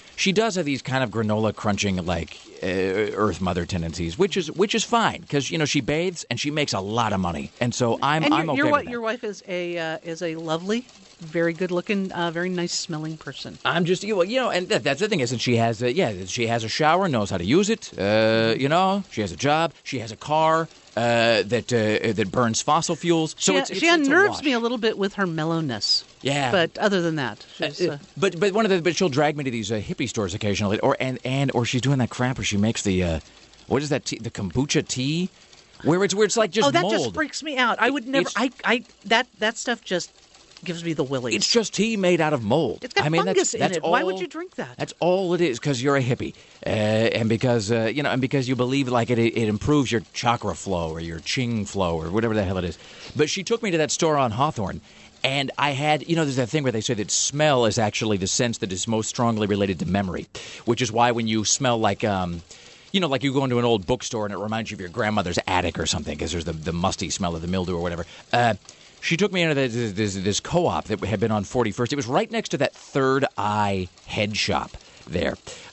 granola crunching like Earth Mother tendencies, which is fine because she bathes and she makes a lot of monny, and so I'm okay with that. Your wife is a lovely, very good looking, very nice smelling person. I'm just and that's the thing is that she has she has a shower, knows how to use it. She has a job, she has a car. That burns fossil fuels. So she unnerves me a little bit with her mellowness. Yeah, but other than that, she's, but she'll drag me to these hippie stores occasionally, or she's doing that crap where she makes the what is that tea, the kombucha tea, where it's like just that mold. just freaks me out. I would never. That stuff just gives me the willies. It's just tea made out of mold. It's got fungus in it. Why would you drink that? That's all it is, because you're a hippie, and because you believe like it improves your chakra flow or your Qing flow or whatever the hell it is. But she took me to that store on Hawthorne, and I had there's that thing where they say that smell is actually the sense that is most strongly related to memory, which is why when you smell like like you go into an old bookstore and it reminds you of your grandmother's attic or something because there's the musty smell of the mildew or whatever. She took me into this co-op that had been on 41st. It was right next to that Third Eye head shop there.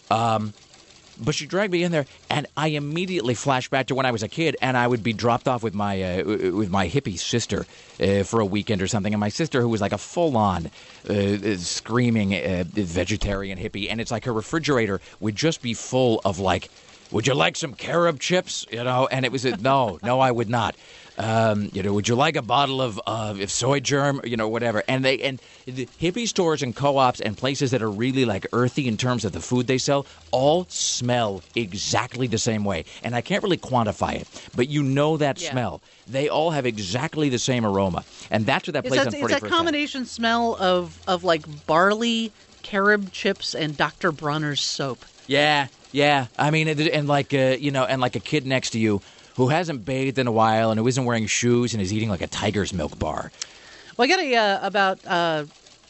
But she dragged me in there, and I immediately flashed back to when I was a kid, and I would be dropped off with my hippie sister for a weekend or something. And my sister, who was like a full-on screaming vegetarian hippie, and it's like her refrigerator would just be full of like, would you like some carob chips? And it was no, I would not. Would you like a bottle of soy germ? Whatever. And the hippie stores and co-ops and places that are really like earthy in terms of the food they sell all smell exactly the same way. And I can't really quantify it, but that smell. They all have exactly the same aroma. And that's what that place on 41st. It's a combination smell of like barley, carob chips, and Dr. Bronner's soap. Yeah. I mean, and like a kid next to you who hasn't bathed in a while and who isn't wearing shoes and is eating like a Tiger's Milk bar. Well, I got about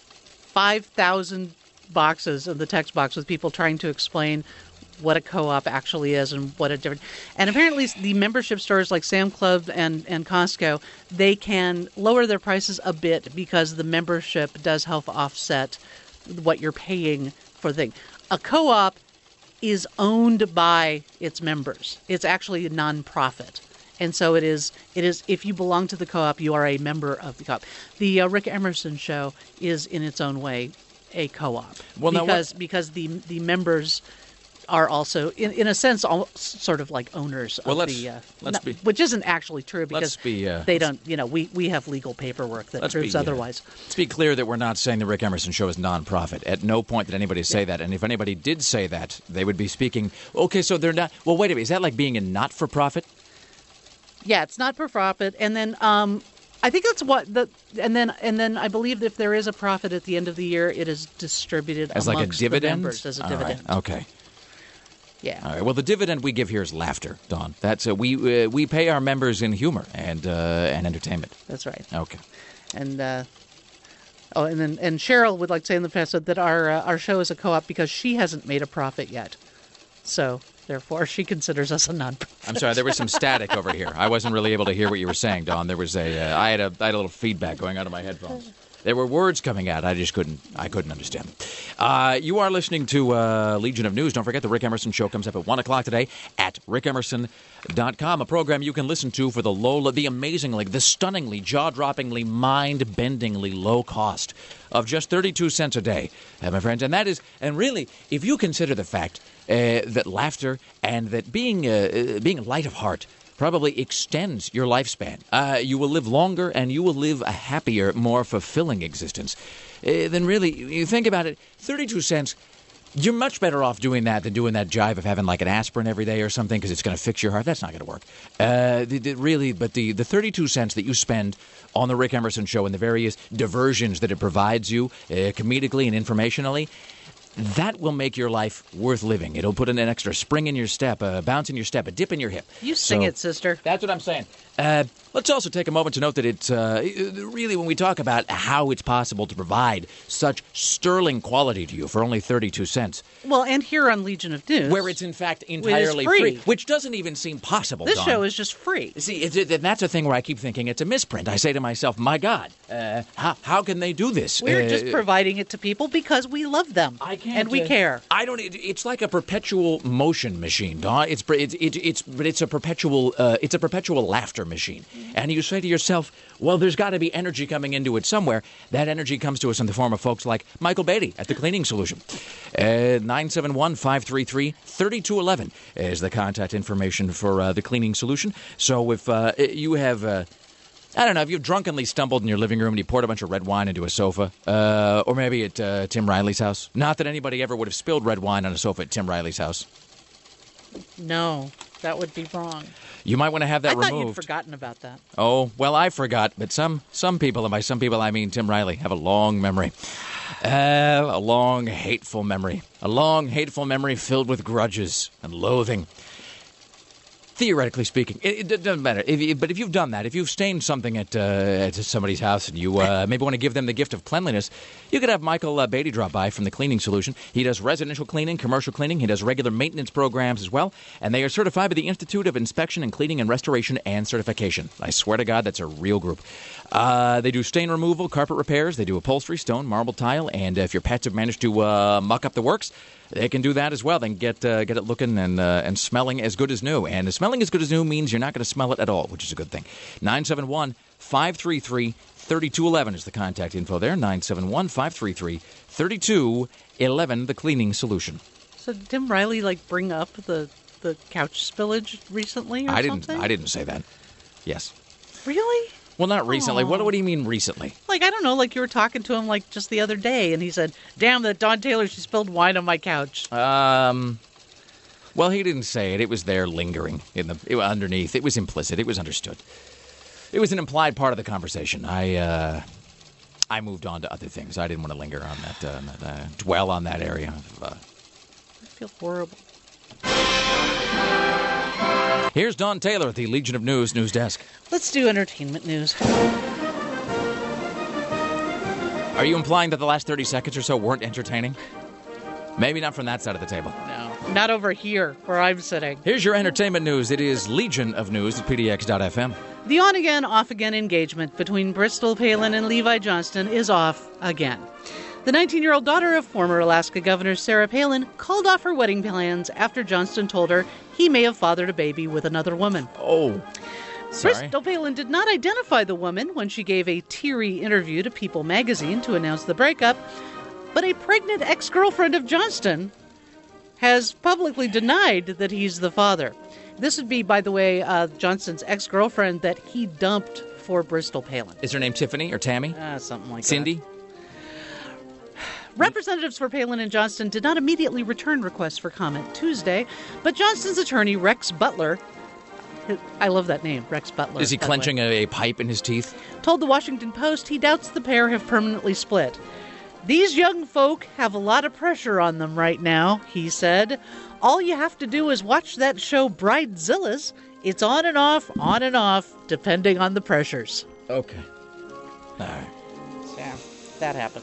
5,000 boxes in the text box with people trying to explain what a co-op actually is and what a different. And apparently, the membership stores like Sam Club and Costco, they can lower their prices a bit because the membership does help offset what you're paying for the thing. A co-op is owned by its members. It's actually a non-profit. And so it is. If you belong to the co-op, you are a member of the co-op. The Rick Emerson Show is, in its own way, a co-op. Well, because the members are also, in a sense, all sort of like owners of which isn't actually true because they don't. We have legal paperwork that proves otherwise. Let's be clear that we're not saying the Rick Emerson Show is non-profit. At no point did anybody say that. And if anybody did say that, they would be speaking. Okay, so they're not. Well, wait a minute. Is that like being a not-for-profit? Yeah, it's not for profit, and then I think that's and then I believe if there is a profit at the end of the year, it is distributed as amongst like a dividend. The members as a dividend. Right. Okay. Yeah. All right. Well, the dividend we give here is laughter, Dawn. That's we pay our members in humor and entertainment. That's right. Okay. And and Cheryl would like to say in the past that our show is a co-op because she hasn't made a profit yet, so. Therefore, she considers us a non-profit. I'm sorry, there was some static over here. I wasn't really able to hear what you were saying, Dawn. There was I had a little feedback going out of my headphones. There were words coming out. I couldn't understand them. You are listening to Legion of News. Don't forget the Rick Emerson Show comes up at 1 o'clock today at rickemerson.com, a program you can listen to for the amazingly, the stunningly, jaw-droppingly, mind-bendingly low cost of just 32 cents a day, my friends. And really, if you consider the fact that laughter and that being light of heart probably extends your lifespan. You will live longer and you will live a happier, more fulfilling existence. Then really, you think about it, 32 cents, you're much better off doing that than doing that jive of having like an aspirin every day or something because it's going to fix your heart. That's not going to work. But the 32 cents that you spend on the Rick Emerson Show and the various diversions that it provides you comedically and informationally, that will make your life worth living. It'll put in an extra spring in your step, a bounce in your step, a dip in your hip. You sing it, sister. That's what I'm saying. Let's also take a moment to note that it's really when we talk about how it's possible to provide such sterling quality to you for only 32 cents. Well, and here on Legion of News. Where it's in fact entirely free. Which doesn't even seem possible, This Dawn. show is just free. See, that's a thing where I keep thinking it's a misprint. I say to myself, my God, how can they do this? We're just providing it to people because we love them. And we care. It's like a perpetual motion machine, Dawn. It's a perpetual laughter machine. And you say to yourself, well, there's got to be energy coming into it somewhere. That energy comes to us in the form of folks like Michael Beatty at The Cleaning Solution. 971-533-3211 is the contact information for The Cleaning Solution. So if you have... I don't know, if you've drunkenly stumbled in your living room and you poured a bunch of red wine into a sofa, or maybe at Tim Riley's house. Not that anybody ever would have spilled red wine on a sofa at Tim Riley's house. No, that would be wrong. You might want to have that removed. I thought you'd forgotten about that. Oh, well, I forgot, but some people, and by some people I mean Tim Riley, have a long memory. A long, hateful memory. A long, hateful memory filled with grudges and loathing. Theoretically speaking, it doesn't matter. But if you've done that, if you've stained something at somebody's house and you maybe want to give them the gift of cleanliness, you could have Michael Beatty drop by from The Cleaning Solution. He does residential cleaning, commercial cleaning. He does regular maintenance programs as well. And they are certified by the Institute of Inspection and Cleaning and Restoration and Certification. I swear to God, that's a real group. They do stain removal, carpet repairs. They do upholstery, stone, marble, tile. And if your pets have managed to muck up the works, they can do that as well. They can get it looking and smelling as good as new. And smelling as good as new means you're not going to smell it at all, which is a good thing. 971-533-3211 is the contact info there. 971-533-3211, The Cleaning Solution. So did Tim Riley bring up the couch spillage recently or something? I didn't say that. Yes. Really? Well, not recently. What do you mean recently? I don't know, you were talking to him just the other day, and he said, damn, that Dawn Taylor, she spilled wine on my couch. Well, he didn't say it. It was there lingering underneath. It was implicit. It was understood. It was an implied part of the conversation. I moved on to other things. I didn't want to linger on that, dwell on that area. I feel horrible. Here's Dawn Taylor at the Legion of News News Desk. Let's do entertainment news. Are you implying that the last 30 seconds or so weren't entertaining? Maybe not from that side of the table. No, not over here where I'm sitting. Here's your entertainment news. It is Legion of News at PDX.FM. The on-again, off-again engagement between Bristol Palin and Levi Johnston is off again. The 19-year-old daughter of former Alaska Governor Sarah Palin called off her wedding plans after Johnston told her he may have fathered a baby with another woman. Oh, sorry. Bristol Palin did not identify the woman when she gave a teary interview to People magazine to announce the breakup, but a pregnant ex-girlfriend of Johnston has publicly denied that he's the father. This would be, by the way, Johnston's ex-girlfriend that he dumped for Bristol Palin. Is her name Tiffany or Tammy? Something like Cindy? that. Representatives for Palin and Johnston did not immediately return requests for comment Tuesday, but Johnston's attorney, Rex Butler, I love that name, Rex Butler. Is he clenching a pipe in his teeth? Told the Washington Post he doubts the pair have permanently split. These young folk have a lot of pressure on them right now, he said. All you have to do is watch that show Bridezillas. It's on and off, depending on the pressures. Okay. All right. Yeah, that happened.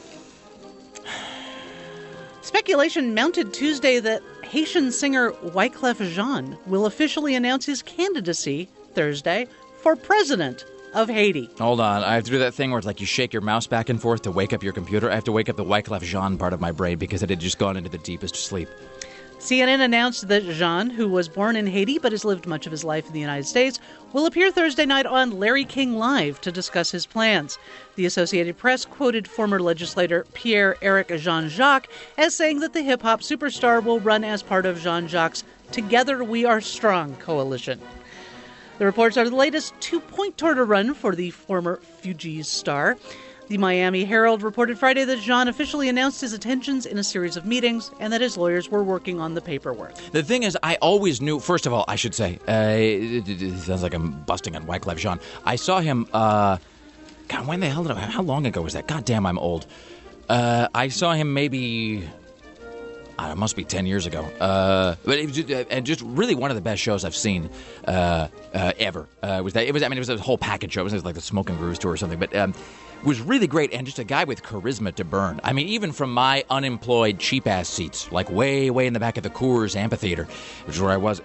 Speculation mounted Tuesday that Haitian singer Wyclef Jean will officially announce his candidacy Thursday for president of Haiti. Hold on. I have to do that thing where it's like you shake your mouse back and forth to wake up your computer. I have to wake up the Wyclef Jean part of my brain because it had just gone into the deepest sleep. CNN announced that Jean, who was born in Haiti but has lived much of his life in the United States, will appear Thursday night on Larry King Live to discuss his plans. The Associated Press quoted former legislator Pierre-Eric Jean-Jacques as saying that the hip-hop superstar will run as part of Jean-Jacques' Together We Are Strong coalition. The reports are the latest two-point Tour run for the former Fugees star. The Miami Herald reported Friday that Jean officially announced his intentions in a series of meetings and that his lawyers were working on the paperwork. The thing is, I always knew, first of all, I should say, it sounds like I'm busting on Wyclef Jean. I saw him, God, when the hell how long ago was that? God damn, I'm old. I saw him maybe, it must be 10 years ago. But it was just really one of the best shows I've seen ever. It was a whole package show. It was like the Smoke and Grooves tour or something. But was really great, and just a guy with charisma to burn. I mean, even from my unemployed cheap-ass seats, like way in the back of the Coors Amphitheater, which is where I was,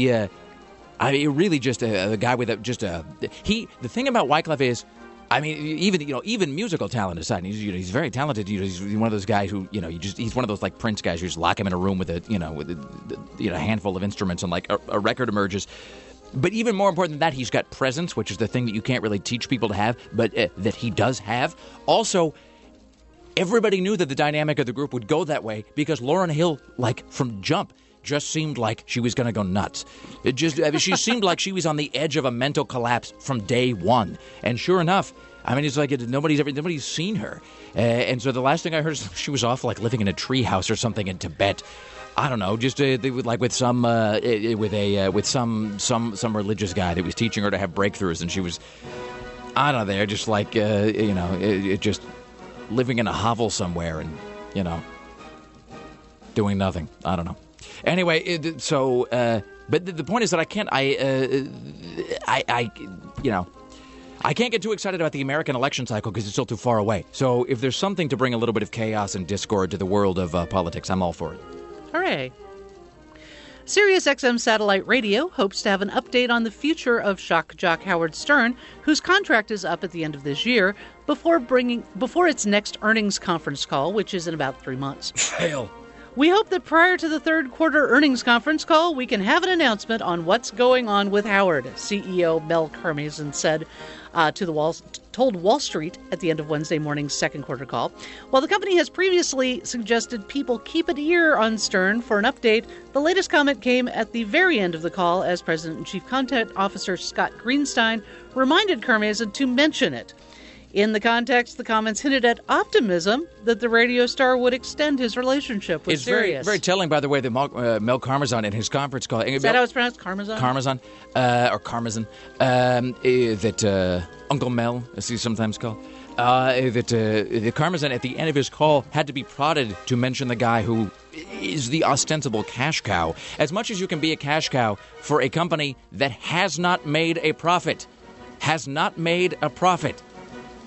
really just a guy with the thing about Wyclef is, I mean, even musical talent aside, he's very talented. He's one of those guys who, he's one of those like Prince guys who just lock him in a room with a handful of instruments and like a record emerges. But even more important than that, he's got presence, which is the thing that you can't really teach people to have, but that he does have. Also, everybody knew that the dynamic of the group would go that way because Lauryn Hill, like from jump, just seemed like she was going to go nuts. She seemed like she was on the edge of a mental collapse from day one. And sure enough, I mean, it's like nobody's seen her. And so the last thing I heard is she was off like living in a tree house or something in Tibet. I don't know, just like with some religious guy that was teaching her to have breakthroughs, and she was, I don't know, they're just like just living in a hovel somewhere and doing nothing. I don't know. Anyway, but the point is that I can't get too excited about the American election cycle because it's still too far away. So if there's something to bring a little bit of chaos and discord to the world of politics, I'm all for it. Hooray. SiriusXM Satellite Radio hopes to have an update on the future of shock jock Howard Stern, whose contract is up at the end of this year, before its next earnings conference call, which is in about 3 months. Fail. We hope that prior to the third quarter earnings conference call, we can have an announcement on what's going on with Howard, CEO Mel Karmazin said told Wall Street at the end of Wednesday morning's second quarter call. While the company has previously suggested people keep an ear on Stern for an update, the latest comment came at the very end of the call as President and Chief Content Officer Scott Greenstein reminded Karmazin to mention it. In the context, the comments hinted at optimism that the radio star would extend his relationship with Sirius. It's very telling, by the way, that Mel Karmazin in his conference call... Is that how it's pronounced? Karmazin? Karmazin, or Karmazin, that Uncle Mel, as he's sometimes called, that Karmazin at the end of his call had to be prodded to mention the guy who is the ostensible cash cow. As much as you can be a cash cow for a company that has not made a profit.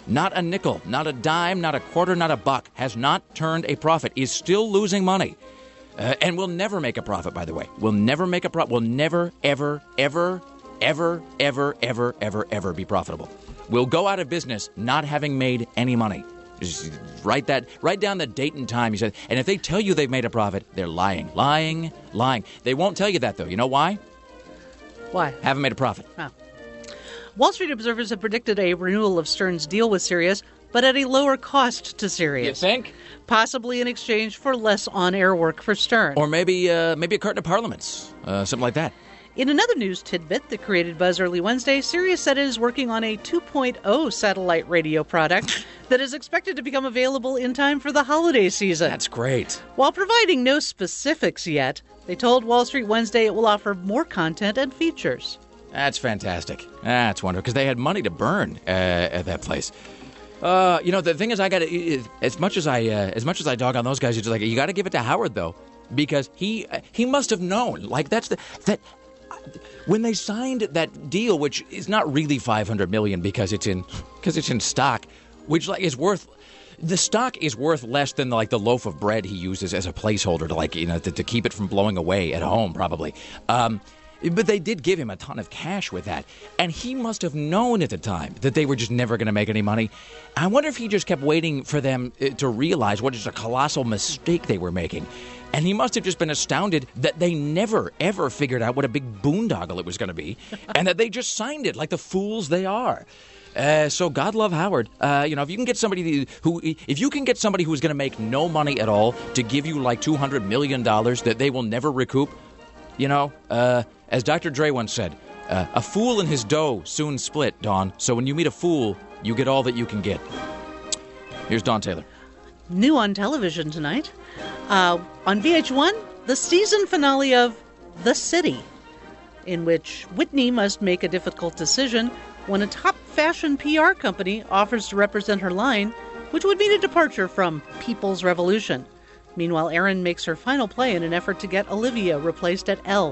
not a nickel, not a dime, not a quarter, not a buck, has not turned a profit, is still losing money. And will never make a profit, by the way. Will never make a profit. Will never, ever, ever, ever, ever, ever, ever, ever be profitable. Will go out of business not having made any money. Just write down the date and time, he said. And if they tell you they've made a profit, they're lying. They won't tell you that, though. You know why? Why? Haven't made a profit. Oh. Wall Street observers have predicted a renewal of Stern's deal with Sirius, but at a lower cost to Sirius. You think? Possibly in exchange for less on-air work for Stern. Or maybe a carton of Parliaments, something like that. In another news tidbit that created buzz early Wednesday, Sirius said it is working on a 2.0 satellite radio product that is expected to become available in time for the holiday season. That's great. While providing no specifics yet, they told Wall Street Wednesday it will offer more content and features. That's fantastic. That's wonderful, because they had money to burn at that place. The thing is, as much as I dog on those guys, it's like, you got to give it to Howard, though, because he must have known. Like, when they signed that deal, which is not really $500 million because it's in stock, which is worth. The stock is worth less than the loaf of bread he uses as a placeholder to keep it from blowing away at home, probably. But they did give him a ton of cash with that. And he must have known at the time that they were just never going to make any money. I wonder if he just kept waiting for them to realize what is a colossal mistake they were making. And he must have just been astounded that they never, ever figured out what a big boondoggle it was going to be. And that they just signed it like the fools they are. So God love Howard. If you can get somebody who's going to make no money at all to give you like $200 million that they will never recoup, as Dr. Dre once said, a fool and his dough soon split, Dawn. So when you meet a fool, you get all that you can get. Here's Dawn Taylor. New on television tonight. On VH1, the season finale of The City, in which Whitney must make a difficult decision when a top fashion PR company offers to represent her line, which would mean a departure from People's Revolution. Meanwhile, Erin makes her final play in an effort to get Olivia replaced at Elle.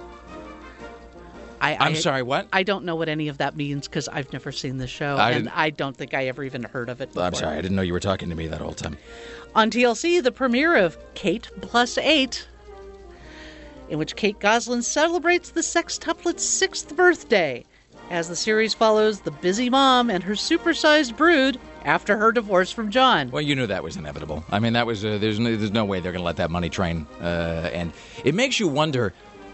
I'm sorry, what? I don't know what any of that means because I've never seen the show, and I don't think I ever even heard of it before. I'm sorry, I didn't know you were talking to me that whole time. On TLC, the premiere of Kate Plus 8, in which Kate Gosselin celebrates the sextuplet's 6th birthday, as the series follows the busy mom and her supersized brood after her divorce from John. Well, you knew that was inevitable. I mean, that was there's no way they're going to let that money train. And it makes you wonder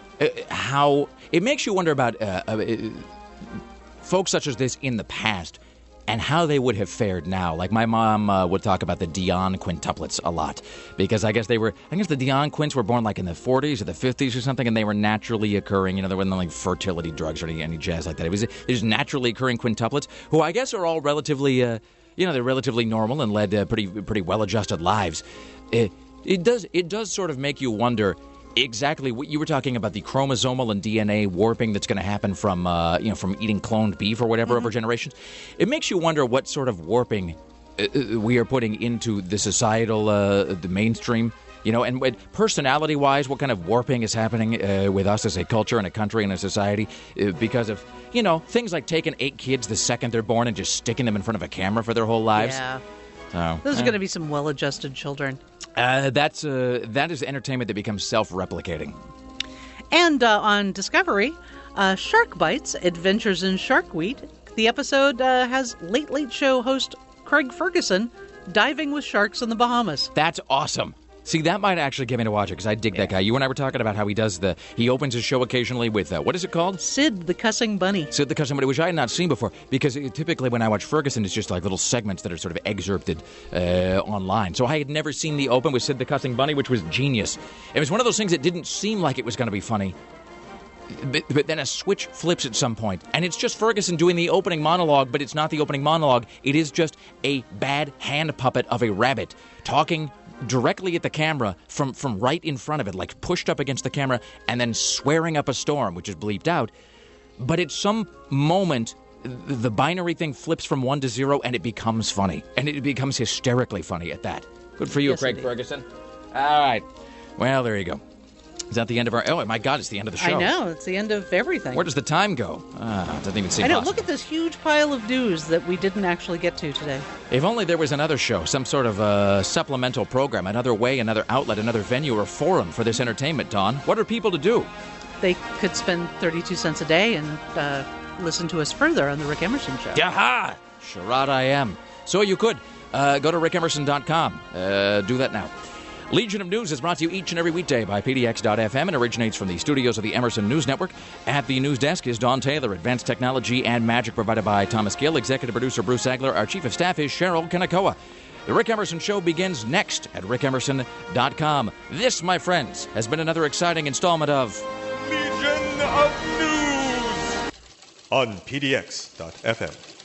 about folks such as this in the past and how they would have fared now. Like my mom would talk about the Dion quintuplets a lot because I guess the Dion quints were born like in the 40s or the 50s or something, and they were naturally occurring. There wasn't like fertility drugs or any jazz like that. It was just naturally occurring quintuplets who I guess are all relatively, they're relatively normal and led pretty well-adjusted lives. It does sort of make you wonder. Exactly what you were talking about, the chromosomal and DNA warping that's going to happen from eating cloned beef or whatever over generations. It makes you wonder what sort of warping we are putting into the societal, the mainstream, and personality-wise, what kind of warping is happening with us as a culture and a country and a society because of, things like taking 8 kids the second they're born and just sticking them in front of a camera for their whole lives. Yeah. So, those are going to be some well-adjusted children. That is entertainment that becomes self-replicating. And on Discovery, Shark Bites, Adventures in Sharkweed. The episode has Late Late Show host Craig Ferguson diving with sharks in the Bahamas. That's awesome. See, that might actually get me to watch it because I dig that guy. You and I were talking about how he opens his show occasionally with, what is it called? Sid the Cussing Bunny. Sid the Cussing Bunny, which I had not seen before because typically when I watch Ferguson, it's just like little segments that are sort of excerpted online. So I had never seen the open with Sid the Cussing Bunny, which was genius. It was one of those things that didn't seem like it was going to be funny. But then a switch flips at some point, and it's just Ferguson doing the opening monologue, but it's not the opening monologue. It is just a bad hand puppet of a rabbit talking directly at the camera from right in front of it, like pushed up against the camera, and then swearing up a storm, which is bleeped out. But at some moment, the binary thing flips from 1 to 0, and it becomes funny. And it becomes hysterically funny at that. Good for you, yes, Craig indeed. Ferguson. All right. Well, there you go. Is that the end of our... Oh, my God, it's the end of the show. I know. It's the end of everything. Where does the time go? It doesn't even seem I know. possible. Look at this huge pile of news that we didn't actually get to today. If only there was another show, some sort of supplemental program, another way, another outlet, another venue or forum for this entertainment, Dawn. What are people to do? They could spend 32 cents a day and listen to us further on The Rick Emerson Show. Yaha! Sherrod I am. So you could. Go to rickemerson.com. Do that now. Legion of News is brought to you each and every weekday by PDX.FM and originates from the studios of the Emerson News Network. At the news desk is Dawn Taylor. Advanced technology and magic provided by Thomas Gill. Executive producer Bruce Agler. Our chief of staff is Cheryl Kanakoa. The Rick Emerson Show begins next at rickemerson.com. This, my friends, has been another exciting installment of Legion of News on PDX.FM.